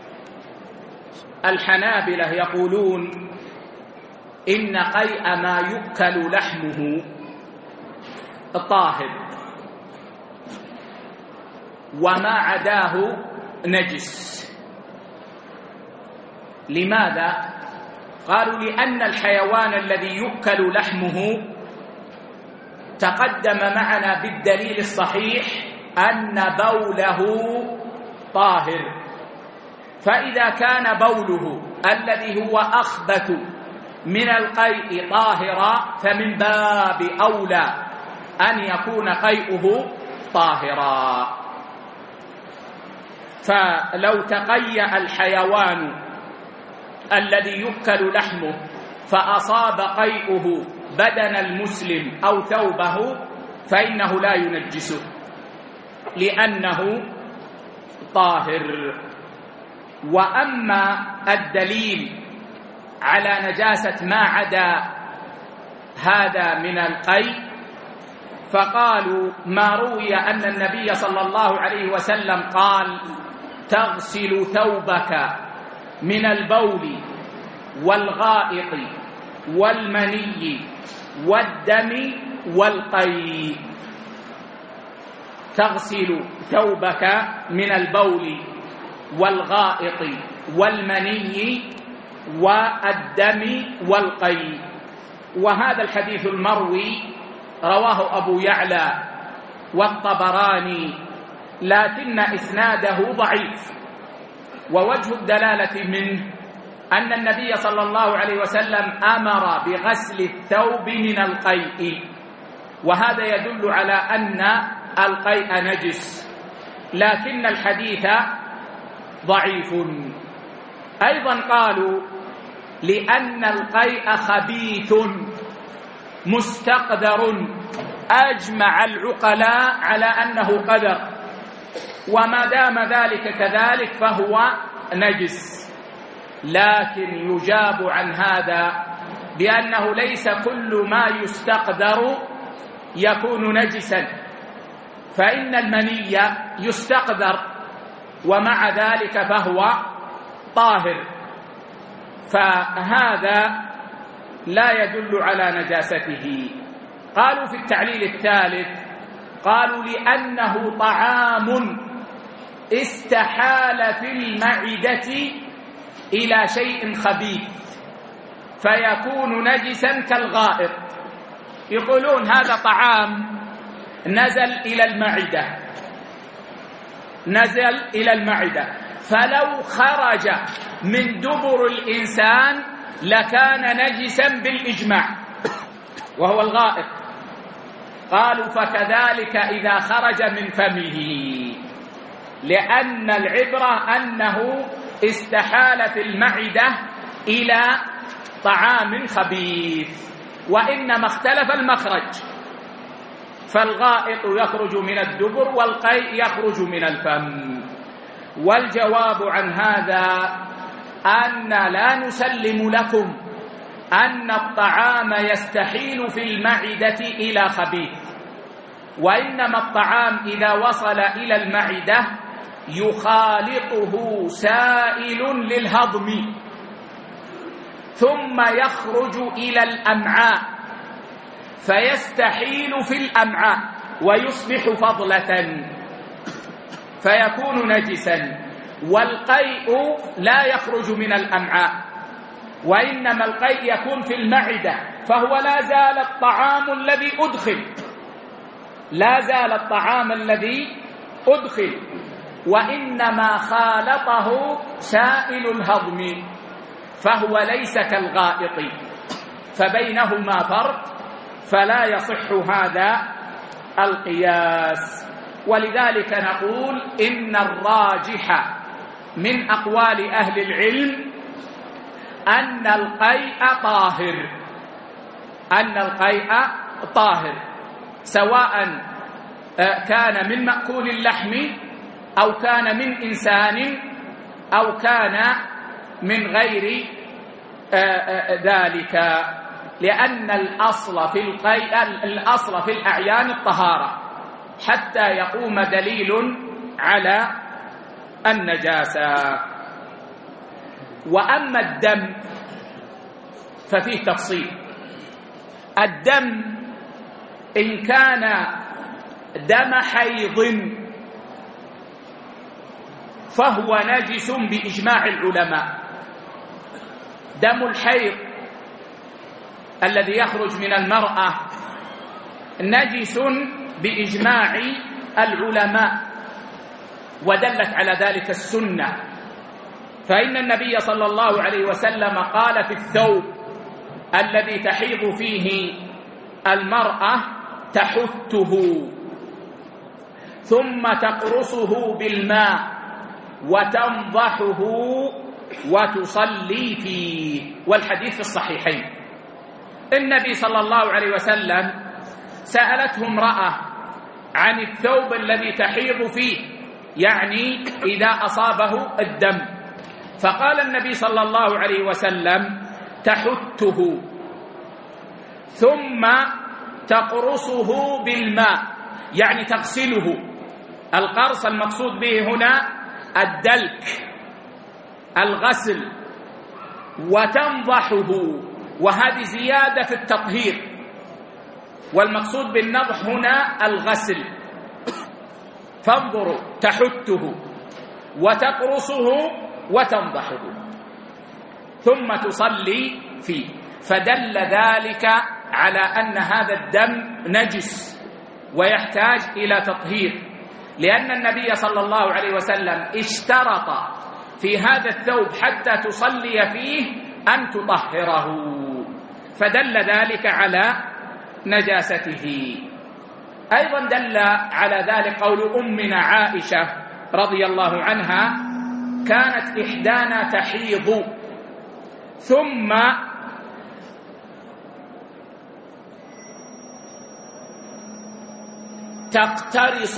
الحنابلة يقولون إن قيء ما يؤكل لحمه طاهر، وما عداه نجس. لماذا؟ قالوا: لأن الحيوان الذي يؤكل لحمه تقدم معنا بالدليل الصحيح أن بوله طاهر، فإذا كان بوله الذي هو أخبث من القيء طاهرا فمن باب أولى أن يكون قيئه طاهرا. فلو تقيأ الحيوان الذي يؤكل لحمه فأصاب قيئه بدن المسلم أو ثوبه فإنه لا ينجسه لأنه طاهر. وأما الدليل على نجاسة ما عدا هذا من القيء فقالوا ما روي أن النبي صلى الله عليه وسلم قال تغسل ثوبك من البول والغائط والمني والدم والقيء. تغسل ثوبك من البول والغائط والمني والدم والقيء. وهذا الحديث المروي رواه أبو يعلى والطبراني، لكن إسناده ضعيف، ووجه الدلالة منه أن النبي صلى الله عليه وسلم أمر بغسل الثوب من القيء، وهذا يدل على أن القيء نجس، لكن الحديث ضعيف. أيضا قالوا لأن القيء خبيث مستقدر، أجمع العقلاء على أنه قدر، وما دام ذلك كذلك فهو نجس. لكن يجاب عن هذا بأنه ليس كل ما يستقدر يكون نجسا، فإن المني يستقدر ومع ذلك فهو طاهر، فهذا لا يدل على نجاسته. قالوا في التعليل الثالث قالوا لأنه طعام استحال في المعدة إلى شيء خبيث فيكون نجسا كالغائط. يقولون هذا طعام نزل إلى المعدة، فلو خرج من دبر الإنسان لكان نجسا بالإجماع وهو الغائط. قالوا فكذلك إذا خرج من فمه، لأن العبرة أنه استحال في المعدة إلى طعام خبيث، وإنما اختلف المخرج، فالغائط يخرج من الدبر والقيء يخرج من الفم. والجواب عن هذا أن لا نسلم لكم أن الطعام يستحيل في المعدة إلى خبيث، وإنما الطعام إذا وصل إلى المعدة يخالطه سائل للهضم ثم يخرج إلى الأمعاء فيستحيل في الأمعاء ويصبح فضلة فيكون نجسا. والقيء لا يخرج من الأمعاء، وإنما القيء يكون في المعدة، فهو لا زال الطعام الذي أدخل وإنما خالطه سائل الهضم، فهو ليس كالغائط، فبينهما فرق، فلا يصح هذا القياس. ولذلك نقول إن الراجح من أقوال أهل العلم أن القيء طاهر، سواء كان من مأكول اللحم أو كان من إنسان أو كان من غير ذلك، لأن الأصل في الأعيان الطهارة حتى يقوم دليل على النجاسة. وأما الدم ففيه تفصيل. الدم إن كان دم حيض فهو نجس بإجماع العلماء. دم الحيض الذي يخرج من المرأة نجس بإجماع العلماء، ودلت على ذلك السنة، فإن النبي صلى الله عليه وسلم قال في الثوب الذي تحيض فيه المرأة تحته ثم تقرصه بالماء وتنضحه وتصلي فيه، والحديث في الصحيحين. النبي صلى الله عليه وسلم سألته امرأة عن الثوب الذي تحيض فيه، يعني إذا أصابه الدم، فقال النبي صلى الله عليه وسلم: تحته ثم تقرصه بالماء، يعني تغسله. القرص المقصود به هنا الدلك، الغسل، وتنضحه، وهذه زيادة في التطهير، والمقصود بالنضح هنا الغسل. فانظروا: تحته وتقرصه وتنضحه ثم تصلي فيه. فدل ذلك على أن هذا الدم نجس ويحتاج إلى تطهير، لأن النبي صلى الله عليه وسلم اشترط في هذا الثوب حتى تصلي فيه أن تطهره، فدل ذلك على نجاسته. أيضا دل على ذلك قول أمنا عائشة رضي الله عنها: كانت إحدانا تحيض ثم تقترص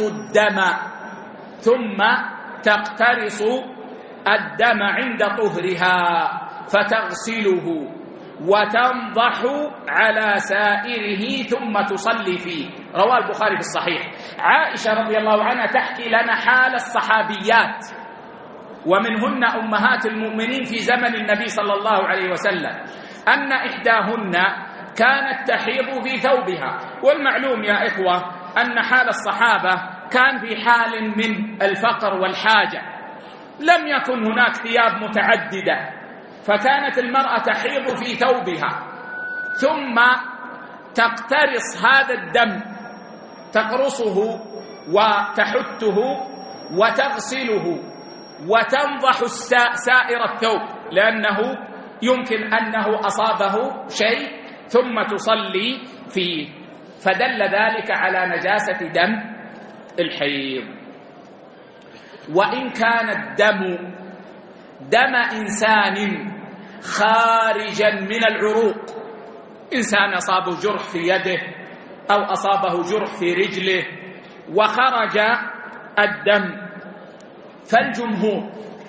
الدم عند طهرها فتغسله وتنضح على سائره ثم تصلي فيه. رواه البخاري في الصحيح. عائشة رضي الله عنها تحكي لنا حال الصحابيات، ومنهن أمهات المؤمنين في زمن النبي صلى الله عليه وسلم، أن إحداهن كانت تحيض في ثوبها. والمعلوم يا إخوة أن حال الصحابة كان في حال من الفقر والحاجة، لم يكن هناك ثياب متعددة، فكانت المرأة تحيض في ثوبها ثم تقترص هذا الدم، تقرصه وتحته وتغسله وتنضح سائر الثوب، لأنه يمكن أنه أصابه شيء، ثم تصلي فيه. فدل ذلك على نجاسة دم الحيض. وإن كان الدم دم إنسان خارجا من العروق، إنسان أصابه جرح في يده أو أصابه جرح في رجله وخرج الدم، فالجمهور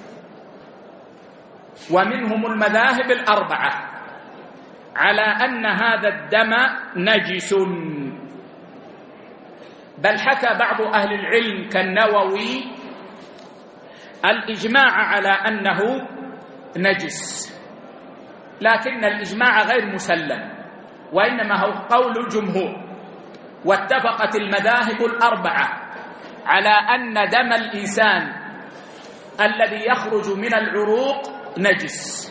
ومنهم المذاهب الأربعة على أن هذا الدم نجس، بل حكى بعض أهل العلم كالنووي الإجماع على أنه نجس، لكن الإجماع غير مسلم، وإنما هو قول الجمهور. واتفقت المذاهب الأربعة على أن دم الإنسان الذي يخرج من العروق نجس،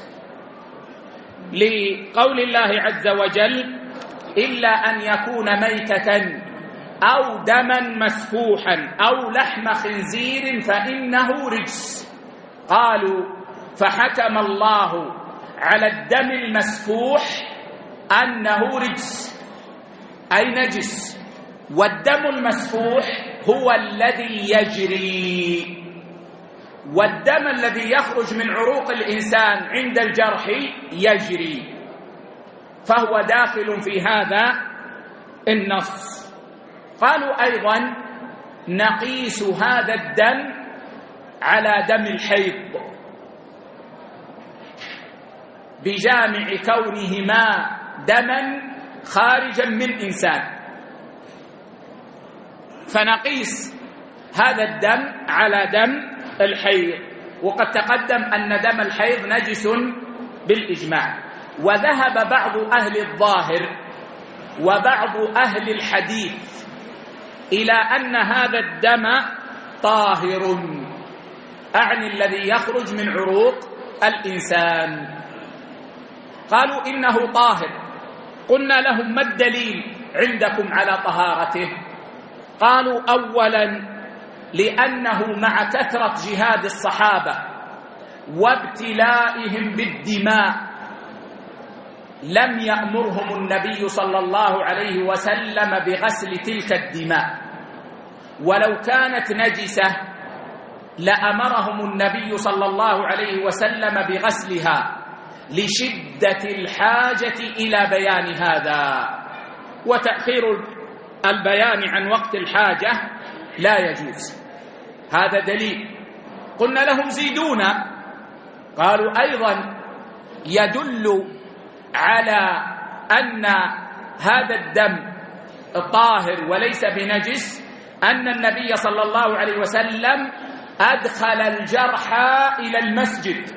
لقول الله عز وجل: إلا أن يكون ميتة أو دما مسفوحا أو لحم خنزير فإنه رجس. قالوا: فحكم الله على الدم المسفوح أنه رجس أي نجس، والدم المسفوح هو الذي يجري، والدم الذي يخرج من عروق الإنسان عند الجرح يجري، فهو داخل في هذا النص. قالوا أيضا: نقيس هذا الدم على دم الحيض بجامع كونهما دما خارجا من إنسان، فنقيس هذا الدم على دم الحيض. وقد تقدم أن دم الحيض نجس بالإجماع. وذهب بعض أهل الظاهر وبعض أهل الحديث إلى أن هذا الدم طاهر، أعني الذي يخرج من عروق الإنسان. قالوا: إنه طاهر. قلنا لهم: ما الدليل عندكم على طهارته؟ قالوا: أولا لأنه مع كثرة جهاد الصحابة وابتلائهم بالدماء لم يأمرهم النبي صلى الله عليه وسلم بغسل تلك الدماء، ولو كانت نجسة لأمرهم النبي صلى الله عليه وسلم بغسلها لشدة الحاجة إلى بيان هذا، وتأخير البيان عن وقت الحاجة لا يجوز. هذا دليل. قلنا لهم: زيدونا، قالوا أيضا يدل على أن هذا الدم طاهر وليس بنجس أن النبي صلى الله عليه وسلم أدخل الجرحى إلى المسجد،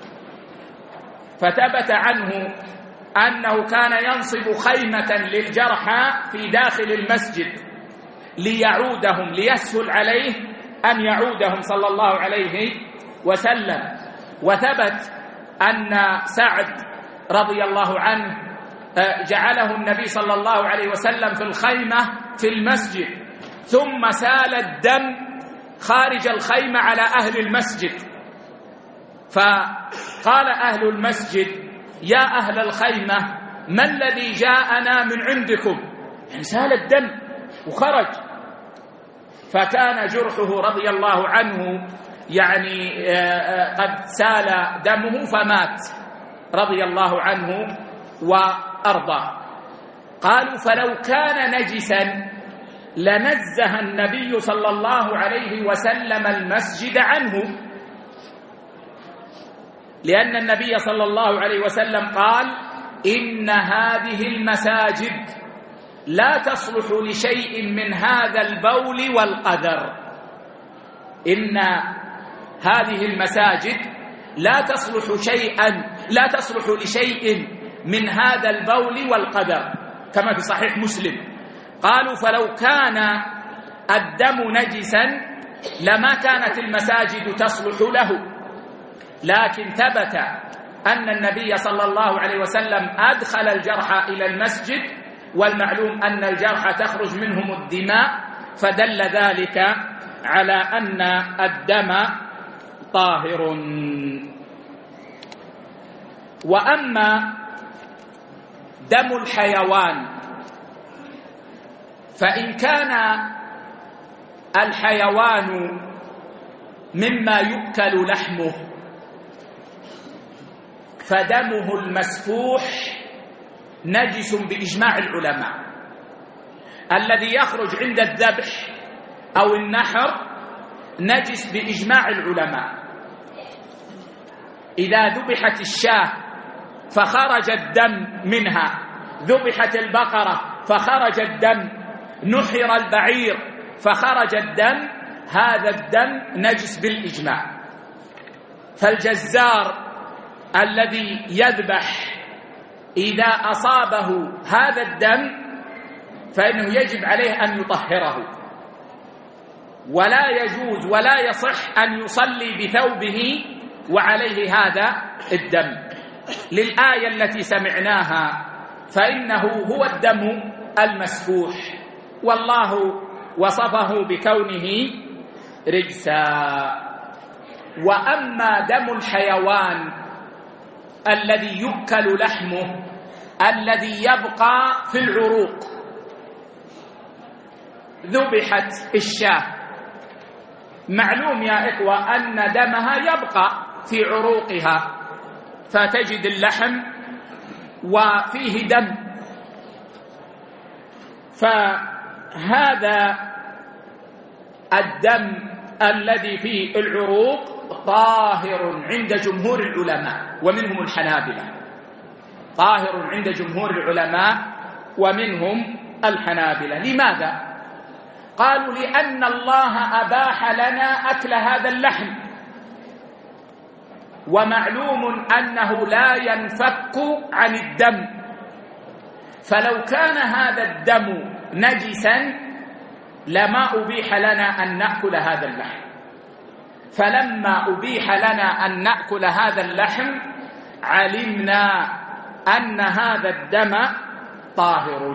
فثبت عنه أنه كان ينصب خيمة للجرحى في داخل المسجد ليعودهم، ليسهل عليه أن يعودهم صلى الله عليه وسلم. وثبت أن سعد رضي الله عنه جعله النبي صلى الله عليه وسلم في الخيمة في المسجد، ثم سال الدم خارج الخيمة على أهل المسجد، فقال أهل المسجد: يا أهل الخيمة، ما الذي جاءنا من عندكم؟ يعني سال الدم وخرج، فكان جرحه رضي الله عنه يعني قد سال دمه فمات رضي الله عنه وأرضاه. قالوا: فلو كان نجسا لنزه النبي صلى الله عليه وسلم المسجد عنه، لأن النبي صلى الله عليه وسلم قال: إن هذه المساجد لا تصلح لشيء من هذا البول والقدر. إن هذه المساجد لا تصلح لشيء من هذا البول والقدر، كما في صحيح مسلم. قالوا: فلو كان الدم نجسا لما كانت المساجد تصلح له، لكن ثبت أن النبي صلى الله عليه وسلم أدخل الجرحى إلى المسجد، والمعلوم أن الجرحى تخرج منهم الدماء، فدل ذلك على أن الدم طاهر. وأما دم الحيوان، فإن كان الحيوان مما يؤكل لحمه فدمه المسفوح نجس بإجماع العلماء. الذي يخرج عند الذبح أو النحر نجس بإجماع العلماء. إذا ذبحت الشاة فخرج الدم منها، ذبحت البقرة فخرج الدم، نحر البعير فخرج الدم، هذا الدم نجس بالإجماع. فالجزار الذي يذبح إذا أصابه هذا الدم فإنه يجب عليه أن يطهره، ولا يجوز ولا يصح أن يصلي بثوبه وعليه هذا الدم، للآية التي سمعناها: فإنه هو الدم المسفوح، والله وصفه بكونه رجسا. وأما دم الحيوان الذي يؤكل لحمه الذي يبقى في العروق، ذبحت الشاة، معلوم يا إخوة أن دمها يبقى في عروقها، فتجد اللحم وفيه دم، فهذا الدم الذي في العروق طاهر عند جمهور العلماء ومنهم الحنابلة، طاهر عند جمهور العلماء ومنهم الحنابلة. لماذا؟ قالوا: لأن الله أباح لنا أكل هذا اللحم، ومعلوم أنه لا ينفك عن الدم، فلو كان هذا الدم نجسا لما أبيح لنا أن نأكل هذا اللحم، فلما أبيح لنا أن نأكل هذا اللحم علمنا أن هذا الدم طاهر.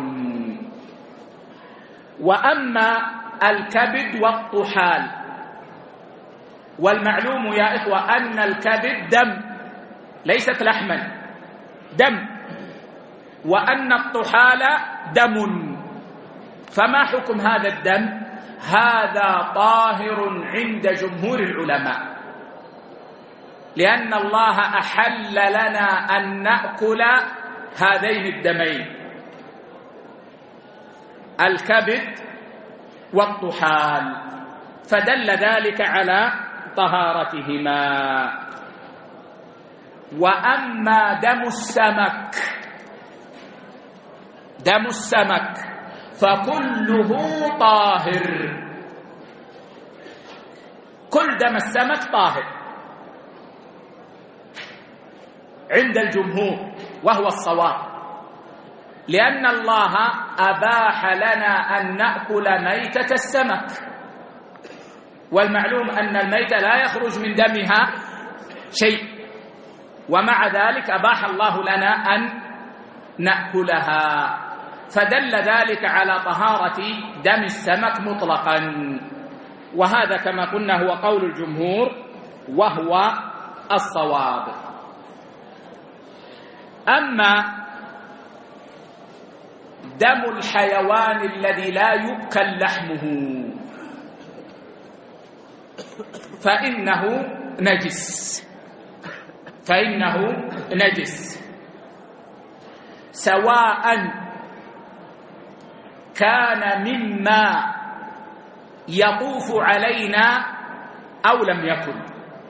وأما الكبد والطحال، والمعلوم يا إخوة أن الكبد دم ليست لحما، دم، وأن الطحال دم، فما حكم هذا الدم؟ هذا طاهر عند جمهور العلماء، لأن الله أحل لنا أن نأكل هذين الدمين، الكبد والطحال، فدل ذلك على طهارتهما. وأما دم السمك فكله طاهر، كل دم السمك طاهر عند الجمهور، وهو الصواب، لأن الله أباح لنا أن نأكل ميتة السمك، والمعلوم أن الميتة لا يخرج من دمها شيء، ومع ذلك أباح الله لنا أن نأكلها، فدل ذلك على طهارة دم السمك مطلقا، وهذا كما قلنا هو قول الجمهور وهو الصواب. أما دم الحيوان الذي لا يؤكل لحمه فإنه نجس، سواء كان مما يطوف علينا أو لم يكن.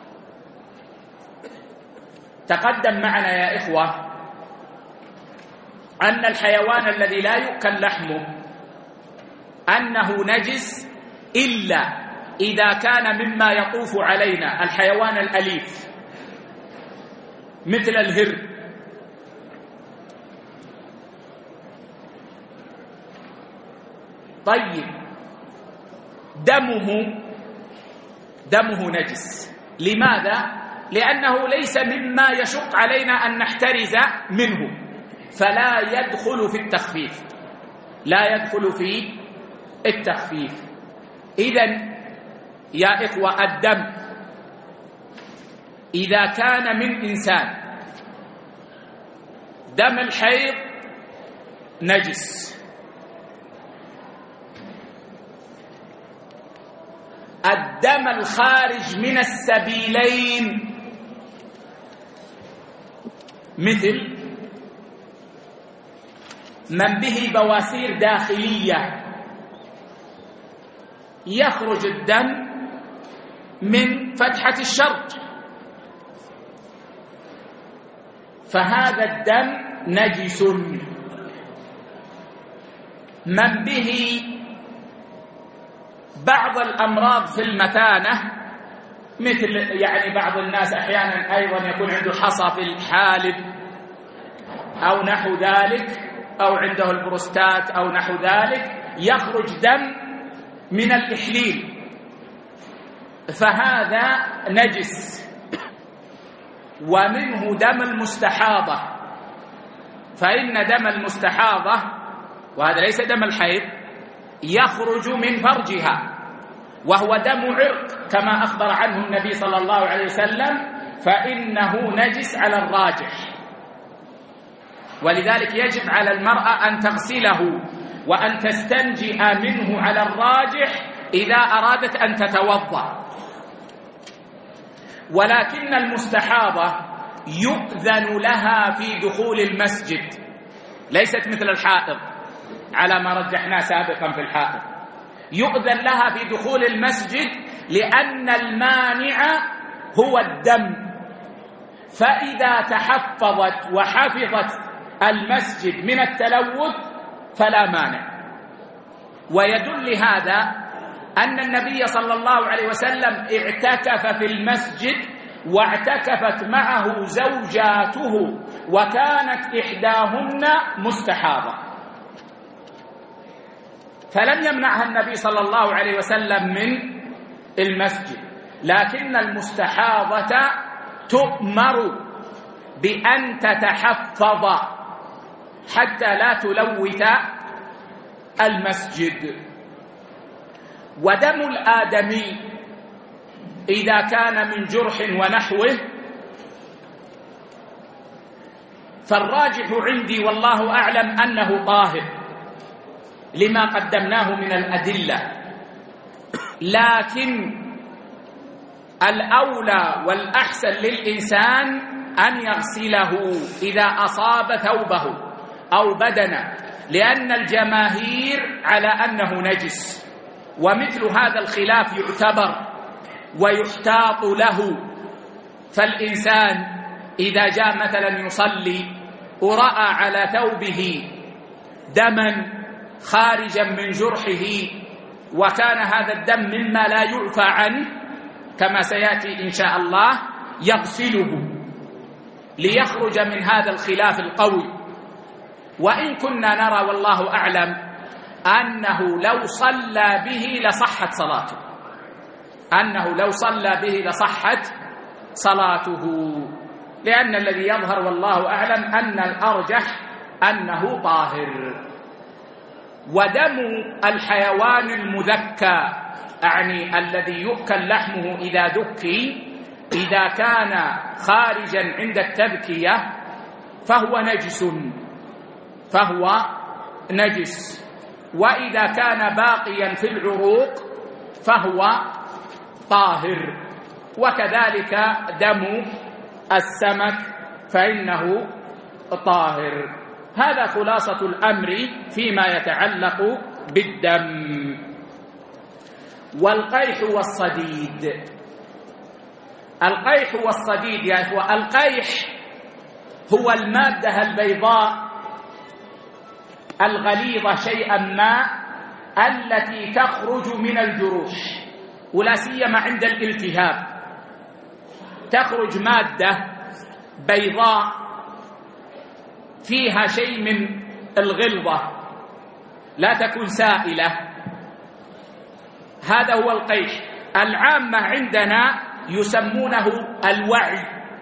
تقدم معنا يا إخوة أن الحيوان الذي لا يؤكل لحمه أنه نجس إلا إذا كان مما يطوف علينا، الحيوان الأليف مثل الهر، طيب دمه نجس. لماذا؟ لأنه ليس مما يشق علينا أن نحترز منه، فلا يدخل في التخفيف، إذن يا إخوة الدم إذا كان من إنسان، دم الحيض نجس، الدم الخارج من السبيلين مثل من به بواسير داخلية، يخرج الدم من فتحة الشرج، فهذا الدم نجس. من به بعض الأمراض في المثانة، مثل يعني بعض الناس أحيانا أيضا يكون عنده حصى في الحالب أو نحو ذلك، أو عنده البروستات أو نحو ذلك، يخرج دم من الإحليل، فهذا نجس. ومنه دم المستحاضة، فإن دم المستحاضة، وهذا ليس دم الحيض، يخرج من فرجها، وهو دم عرق كما أخبر عنه النبي صلى الله عليه وسلم، فإنه نجس على الراجح، ولذلك يجب على المرأة أن تغسله وأن تستنجئ منه على الراجح إذا أرادت أن تتوضأ. ولكن المستحاضة يؤذن لها في دخول المسجد، ليست مثل الحائض على ما رجحنا سابقا في الحائض، يؤذن لها في دخول المسجد لأن المانع هو الدم، فإذا تحفظت وحفظت المسجد من التلوث فلا مانع. ويدل هذا أن النبي صلى الله عليه وسلم اعتكف في المسجد، واعتكفت معه زوجاته، وكانت إحداهن مستحاضة، فلم يمنعها النبي صلى الله عليه وسلم من المسجد. لكن المستحاضة تؤمر بأن تتحفظ حتى لا تلوث المسجد. ودم الآدمي إذا كان من جرح ونحوه فالراجح عندي والله أعلم أنه طاهر لما قدمناه من الأدلة، لكن الأولى والأحسن للإنسان أن يغسله إذا أصاب ثوبه أو بدنه، لأن الجماهير على أنه نجس، ومثل هذا الخلاف يعتبر ويحتاط له، فالإنسان إذا جاء مثلا يصلي ورأى على ثوبه دما خارجا من جرحه وكان هذا الدم مما لا يعفى عنه كما سيأتي إن شاء الله، يغسله ليخرج من هذا الخلاف القوي. وإن كنا نرى والله أعلم أنه لو صلى به لصحت صلاته، أنه لو صلى به لصحت صلاته، لأن الذي يظهر والله أعلم أن الأرجح أنه طاهر. ودم الحيوان المذكى يعني الذي يؤكل لحمه إذا ذكي إذا كان خارجا عند التذكية فهو نجس، وإذا كان باقيا في العروق فهو طاهر، وكذلك دم السمك فإنه طاهر. هذا خلاصة الأمر فيما يتعلق بالدم. والقيح والصديد، القيح والصديد يا إخوة، القيح هو المادة البيضاء الغليظة شيئا ما التي تخرج من الجروح، ولا سيما عند الالتهاب تخرج مادة بيضاء فيها شيء من الغلظة لا تكون سائلة، هذا هو القيح. العامة عندنا يسمونه الوعي،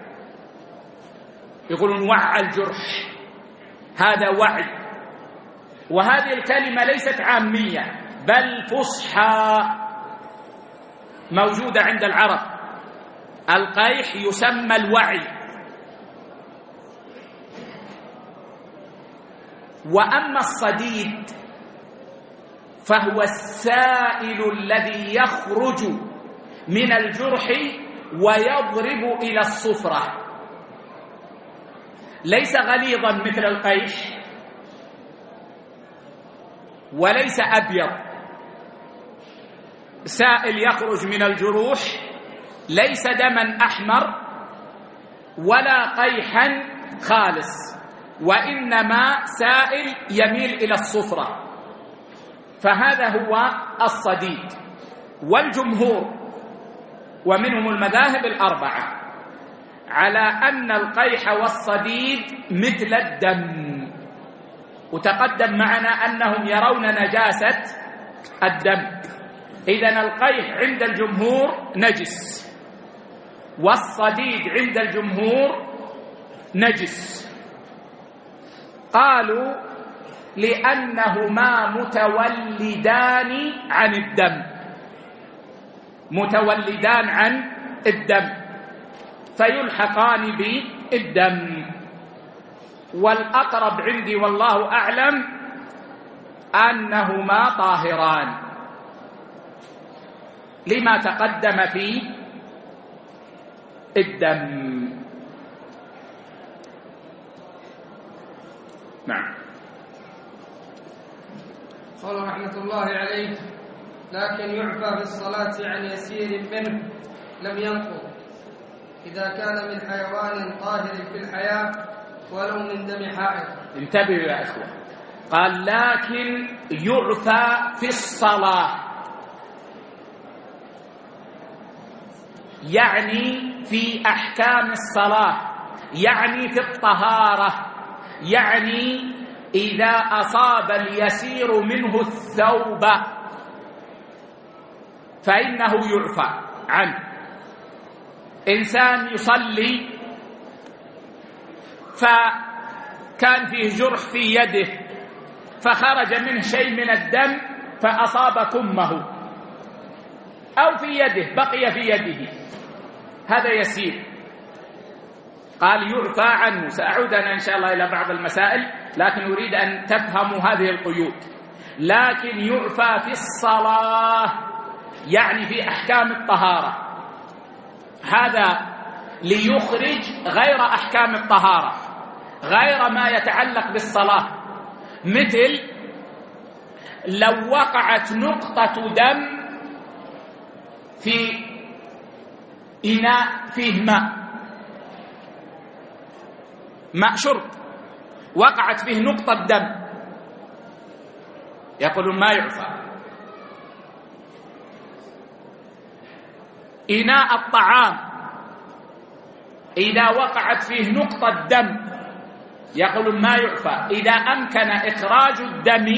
يقولون وعى الجرح، هذا وعي. وهذه الكلمة ليست عامية بل فصحى موجودة عند العرب. القيح يسمى الوعي. وأما الصديد فهو السائل الذي يخرج من الجرح ويضرب إلى الصفرة، ليس غليظا مثل القيح وليس أبيض، سائل يخرج من الجروح، ليس دما أحمر ولا قيحا خالص، وإنما سائل يميل إلى الصفرة، فهذا هو الصديد. والجمهور ومنهم المذاهب الأربعة على أن القيح والصديد مثل الدم، وتقدم معنا أنهم يرون نجاسة الدم. إذن القيح عند الجمهور نجس والصديد عند الجمهور نجس. قالوا لأنهما متولدان عن الدم، متولدان عن الدم فيلحقان بالدم. والأقرب عندي والله أعلم أنهما طاهران لما تقدم في الدم. نعم. قال رحمة الله عليه: لكن يعفى بالصلاة عن يسير منه لم ينقض إذا كان من حيوان طاهر في الحياة ولو من دم حائض. انتبهوا يا أخوة، قال لكن يعفى في الصلاة، يعني في أحكام الصلاة، يعني في الطهارة، يعني إذا أصاب اليسير منه الثوب فإنه يعفى عنه. إنسان يصلي فكان فيه جرح في يده فخرج منه شيء من الدم فأصاب كمه أو في يده بقي في يده، هذا يسير، قال يعفى عنه. سأعود أنا إن شاء الله إلى بعض المسائل، لكن أريد أن تفهموا هذه القيود. لكن يعفى في الصلاة يعني في أحكام الطهارة، هذا ليخرج غير أحكام الطهارة، غير ما يتعلق بالصلاة، مثل لو وقعت نقطة دم في إناء فيه ماء ماء شرب وقعت فيه نقطة دم، يقولون ما يعفى. إناء الطعام إذا وقعت فيه نقطة دم يقولون ما يعفى، إذا أمكن إخراج الدم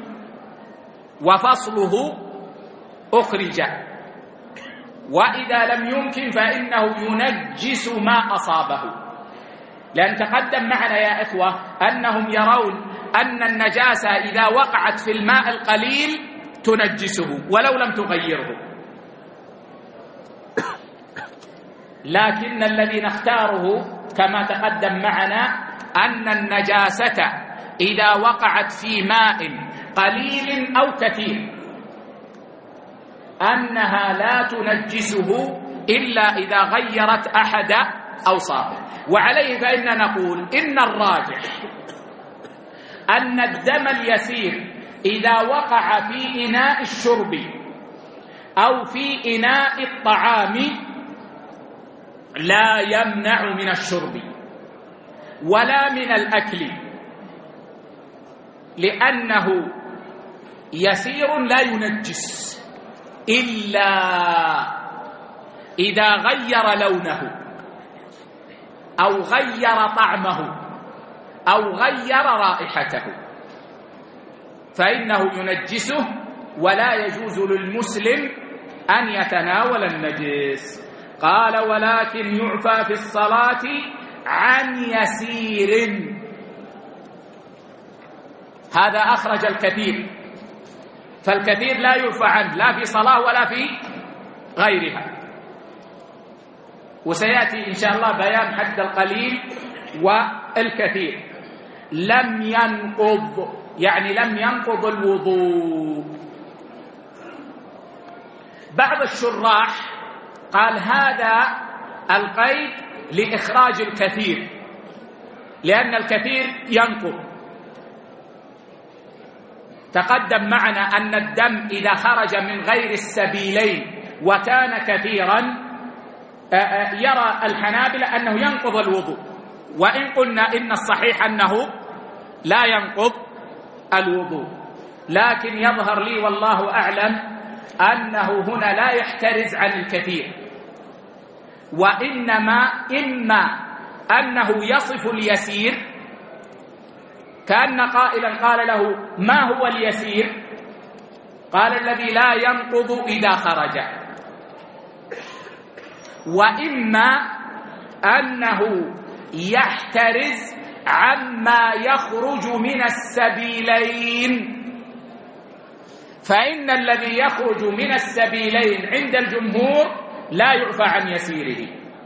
وفصله أخرج، وإذا لم يمكن فإنه ينجس ما أصابه. لأن تقدم معنا يا إخوة أنهم يرون أن النجاسة إذا وقعت في الماء القليل تنجسه ولو لم تغيره، لكن الذي نختاره كما تقدم معنا أن النجاسة إذا وقعت في ماء قليل أو كثير أنها لا تنجسه إلا إذا غيرت أحد أوصافه. وعليه فإن نقول إن الراجح أن الدم اليسير إذا وقع في إناء الشرب أو في إناء الطعام لا يمنع من الشرب ولا من الأكل، لأنه يسير لا ينجس إلا إذا غير لونه أو غير طعمه أو غير رائحته فإنه ينجسه، ولا يجوز للمسلم أن يتناول النجس. قال ولكن يعفى في الصلاة عن يسير، هذا أخرج الكثير، فالكثير لا يعفى عنه لا في صلاة ولا في غيرها. وسيأتي إن شاء الله بيان حد القليل والكثير. لم ينقض يعني لم ينقض الوضوء. بعض الشراح قال هذا القيد لإخراج الكثير، لأن الكثير ينقض. تقدم معنا أن الدم إذا خرج من غير السبيلين وكان كثيرا يرى الحنابلة أنه ينقض الوضوء، وإن قلنا إن الصحيح أنه لا ينقض الوضوء، لكن يظهر لي والله أعلم أنه هنا لا يحترز عن الكثير، وإنما إما أنه يصف اليسير كأن قائلا قال له ما هو اليسير؟ قال الذي لا ينقض إذا خرج، وإما أنه يحترز عما يخرج من السبيلين، فإن الذي يخرج من السبيلين عند الجمهور لا يعفى عن يسيره.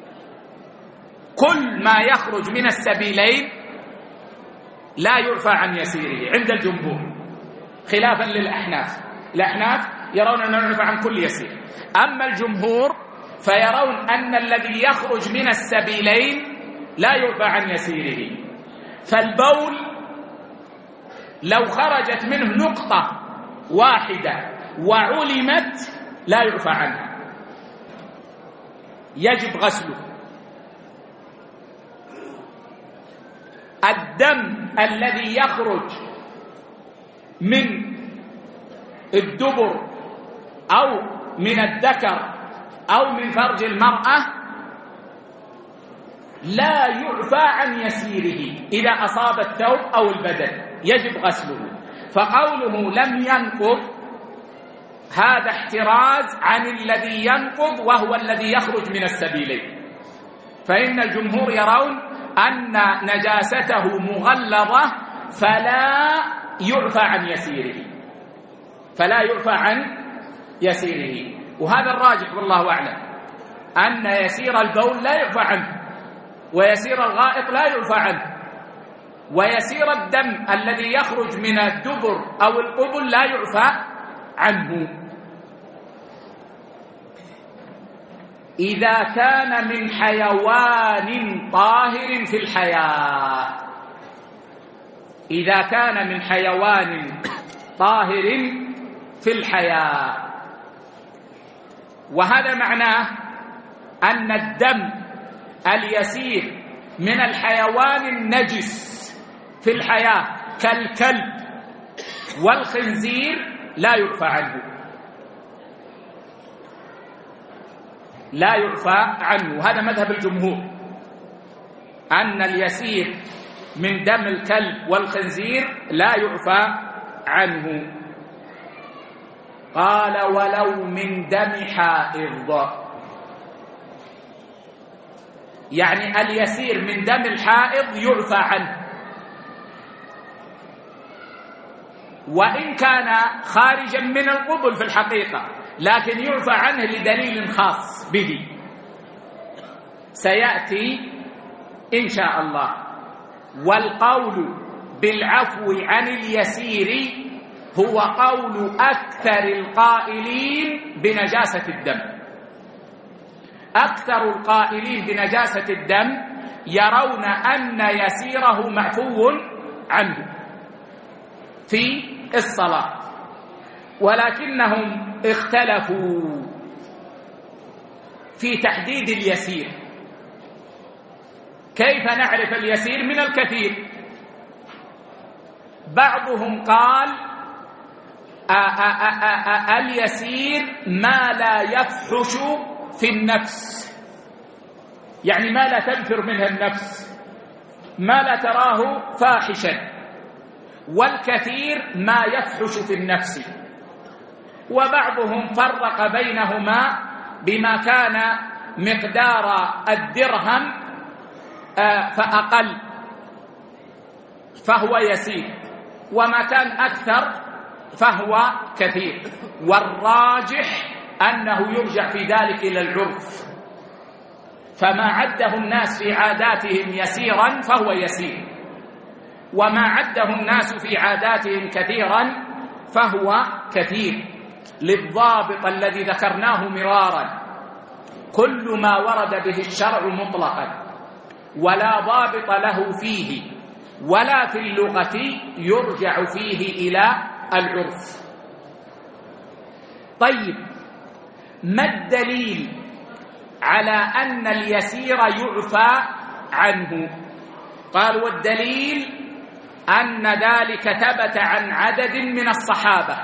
كل ما يخرج من السبيلين لا يعفى عن يسيره عند الجمهور، خلافا للأحناف. الأحناف يرون أنه يعفى عن كل يسير، أما الجمهور فيرون أن الذي يخرج من السبيلين لا يعفى عن يسيره. فالبول لو خرجت منه نقطة واحدة وعلمت لا يعفى عنها، يجب غسله. الدم الذي يخرج من الدبر أو من الذكر أو من فرج المرأة لا يعفى عن يسيره إذا أصاب الثوب أو البدن، يجب غسله. فقوله لم ينقض هذا احتراز عن الذي ينقض وهو الذي يخرج من السبيلين، فإن الجمهور يرون أن نجاسته مغلظة فلا يعفى عن يسيره، فلا يعفى عن يسيره. وهذا الراجح والله أعلم، أن يسير البول لا يعفى عنه، ويسير الغائط لا يعفى عنه، ويسير الدم الذي يخرج من الدبر أو القبل لا يعفى عنه. إذا كان من حيوان طاهر في الحياة، إذا كان من حيوان طاهر في الحياة، وهذا معناه أن الدم اليسير من الحيوان النجس في الحياة كالكلب والخنزير لا يعفى عنه، لا يعفى عنه. هذا مذهب الجمهور، أن اليسير من دم الكلب والخنزير لا يعفى عنه. قال ولو من دم حائض، يعني اليسير من دم الحائض يعفى عنه، وإن كان خارجا من القبل في الحقيقة، لكن يعفى عنه لدليل خاص به سيأتي إن شاء الله. والقول بالعفو عن اليسير هو قول أكثر القائلين بنجاسة الدم. أكثر القائلين بنجاسة الدم يرون أن يسيره معفو عنه في الصلاة، ولكنهم اختلفوا في تحديد اليسير. كيف نعرف اليسير من الكثير؟ بعضهم قال اليسير ما لا يفحش في النفس، يعني ما لا تنفر منها النفس، ما لا تراه فاحشا، والكثير ما يفحش في النفس. وبعضهم فرق بينهما بما كان مقدار الدرهم فأقل فهو يسير، وما كان أكثر فهو كثير، والراجح أنه يرجع في ذلك إلى العرف، فما عده الناس في عاداتهم يسيرا فهو يسير، وما عده الناس في عاداتهم كثيرا فهو كثير، للضابط الذي ذكرناه مرارا: كل ما ورد به الشرع مطلقا ولا ضابط له فيه ولا في اللغة يرجع فيه إلى العرف. طيب، ما الدليل على أن اليسير يعفى عنه؟ قال: والدليل أن ذلك ثبت عن عدد من الصحابة،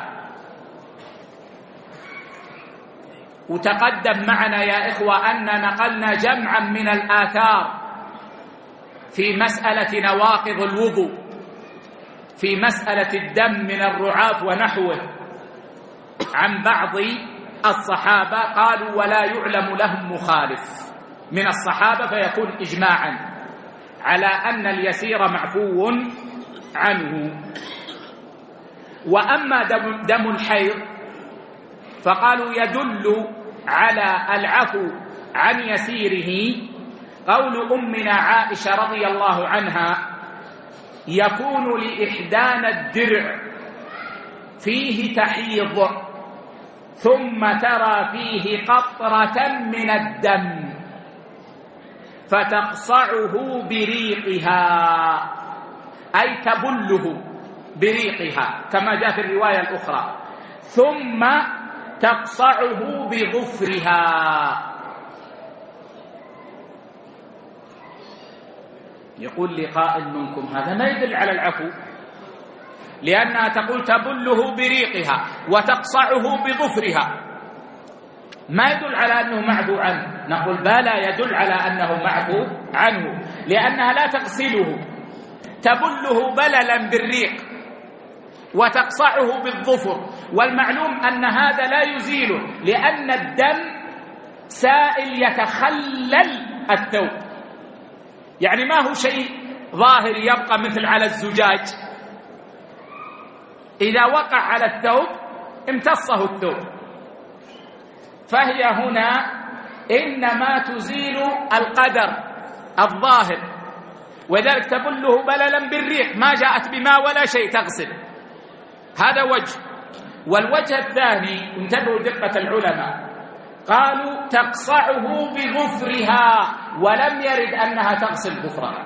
وتقدم معنا يا إخوة أن نقلنا جمعا من الآثار في مسألة نواقض الوضوء، في مسألة الدم من الرعاف ونحوه، عن بعض الصحابة قالوا ولا يعلم لهم مخالف من الصحابة، فيكون إجماعا على أن اليسير معفو عنه. وأما دم الحيض فقالوا يدل على العفو عن يسيره قول أمنا عائشة رضي الله عنها: يكون لإحدانا الدرع فيه تحيض ثم ترى فيه قطرة من الدم فتقصعه بريقها، أي تبله بريقها كما جاء في الرواية الأخرى، ثم تقصعه بظفرها. يقول لي قائل منكم هذا ما يدل على العفو، لأنها تقول تبله بريقها وتقصعه بظفرها، ما يدل على أنه معفو عنه. نقول بلى، يدل على أنه معفو عنه، لأنها لا تغسله، تبله بللا بالريق وتقصعه بالظفر، والمعلوم أن هذا لا يزيله، لأن الدم سائل يتخلل الثوب، يعني ما هو شيء ظاهر يبقى مثل على الزجاج، إذا وقع على الثوب امتصه الثوب، فهي هنا إنما تزيل القدر الظاهر، وذلك تبله بللا بالريق، ما جاءت بماء ولا شيء تغسل. هذا وجه. والوجه الثاني، انتبهوا دقة العلماء، قالوا تقصعه بظفرها، ولم يرد أنها تغسل ظفرها،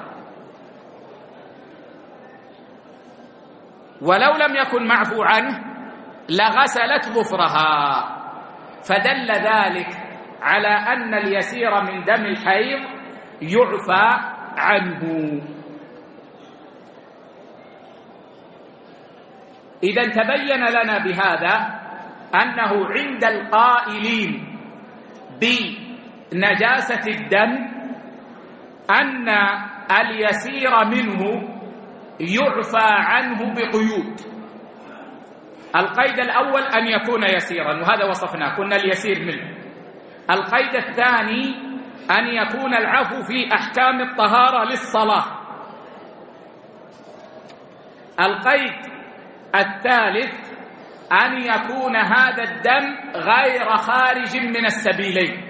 ولو لم يكن معفو عنه لغسلت ظفرها، فدل ذلك على أن اليسير من دم الحيض يعفى عنه. إذن تبين لنا بهذا أنه عند القائلين بنجاسة الدم أن اليسير منه يعفى عنه بقيود. القيد الأول أن يكون يسيرا، وهذا وصفناه، كنا اليسير منه. القيد الثاني أن يكون العفو في أحكام الطهارة للصلاة. القيد الثالث أن يكون هذا الدم غير خارج من السبيلين،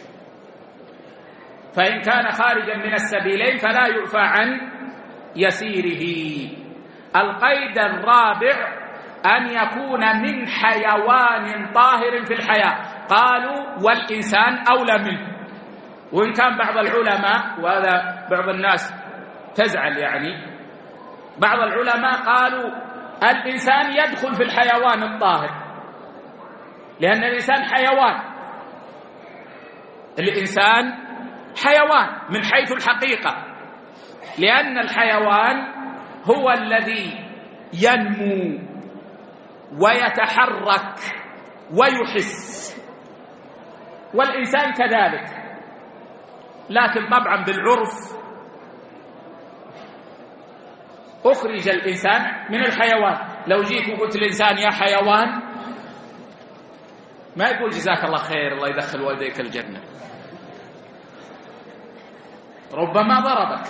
فإن كان خارجا من السبيلين فلا يعفى عن يسيره. القيد الرابع أن يكون من حيوان طاهر في الحياة، قالوا والإنسان أولى منه. وإن كان بعض العلماء، وهذا بعض الناس تزعل يعني، بعض العلماء قالوا الإنسان يدخل في الحيوان الطاهر، لأن الإنسان حيوان، الإنسان حيوان من حيث الحقيقة، لأن الحيوان هو الذي ينمو ويتحرك ويحس، والإنسان كذلك. لكن طبعا بالعرف أخرج الإنسان من الحيوان. لو جيت وقلت الإنسان يا حيوان ما يقول جزاك الله خير الله يدخل والديك الجنة، ربما ضربك.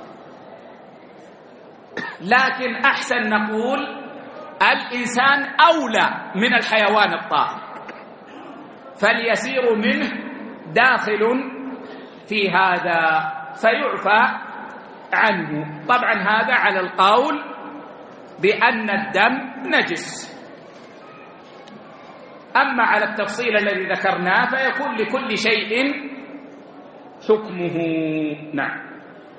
لكن أحسن نقول الإنسان أولى من الحيوان الطاهر، فاليسير منه داخل في هذا فيعفى عنه. طبعا هذا على القول بأن الدم نجس. أما على التفصيل الذي ذكرناه فيكون لكل شيء حكمه. نعم.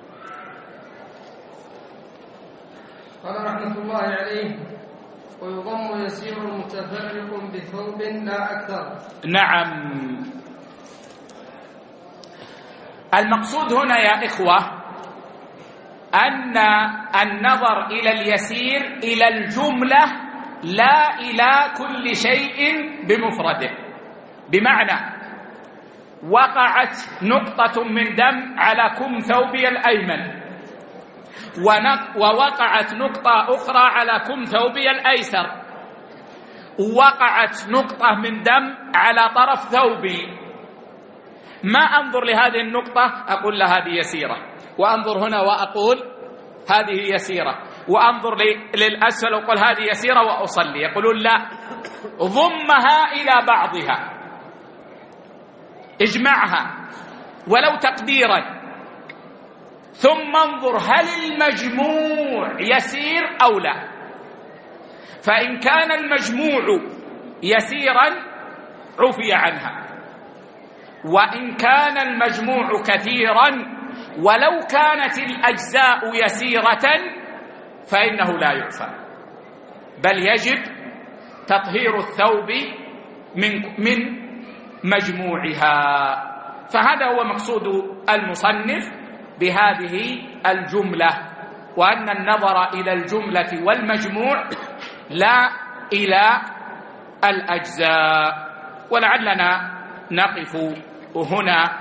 قال رحمة الله عليه: ويضم يسير متفرق بثوب لا أكثر. نعم. المقصود هنا يا إخوة أن النظر إلى اليسير إلى الجملة لا إلى كل شيء بمفرده. بمعنى وقعت نقطة من دم على كم ثوبي الأيمن، ووقعت نقطة أخرى على كم ثوبي الأيسر، وقعت نقطة من دم على طرف ثوبي، ما أنظر لهذه النقطة أقول لها هذه يسيرة، وأنظر هنا وأقول هذه يسيرة، وأنظر للأسفل وأقول هذه يسيرة وأصلي. يقولون لا، ضمها إلى بعضها، اجمعها ولو تقديرا، ثم انظر هل المجموع يسير أو لا. فإن كان المجموع يسيرا عفي عنها، وإن كان المجموع كثيرا ولو كانت الأجزاء يسيرة فإنه لا يعفى، بل يجب تطهير الثوب من مجموعها. فهذا هو مقصود المصنف بهذه الجملة، وأن النظر إلى الجملة والمجموع لا إلى الأجزاء. ولعلنا نقف هنا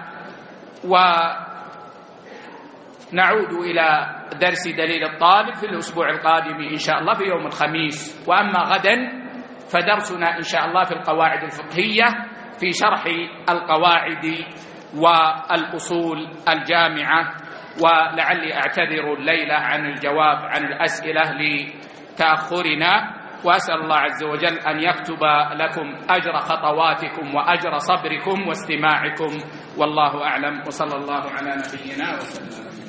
ونعود إلى درس دليل الطالب في الأسبوع القادم إن شاء الله في يوم الخميس. وأما غدا فدرسنا إن شاء الله في القواعد الفقهية في شرح القواعد والأصول الجامعة. ولعلي أعتذر الليلة عن الجواب عن الأسئلة لتأخرنا، وأسأل الله عز وجل أن يكتب لكم أجر خطواتكم وأجر صبركم واستماعكم، والله أعلم، وصلى الله على نبينا وسلم.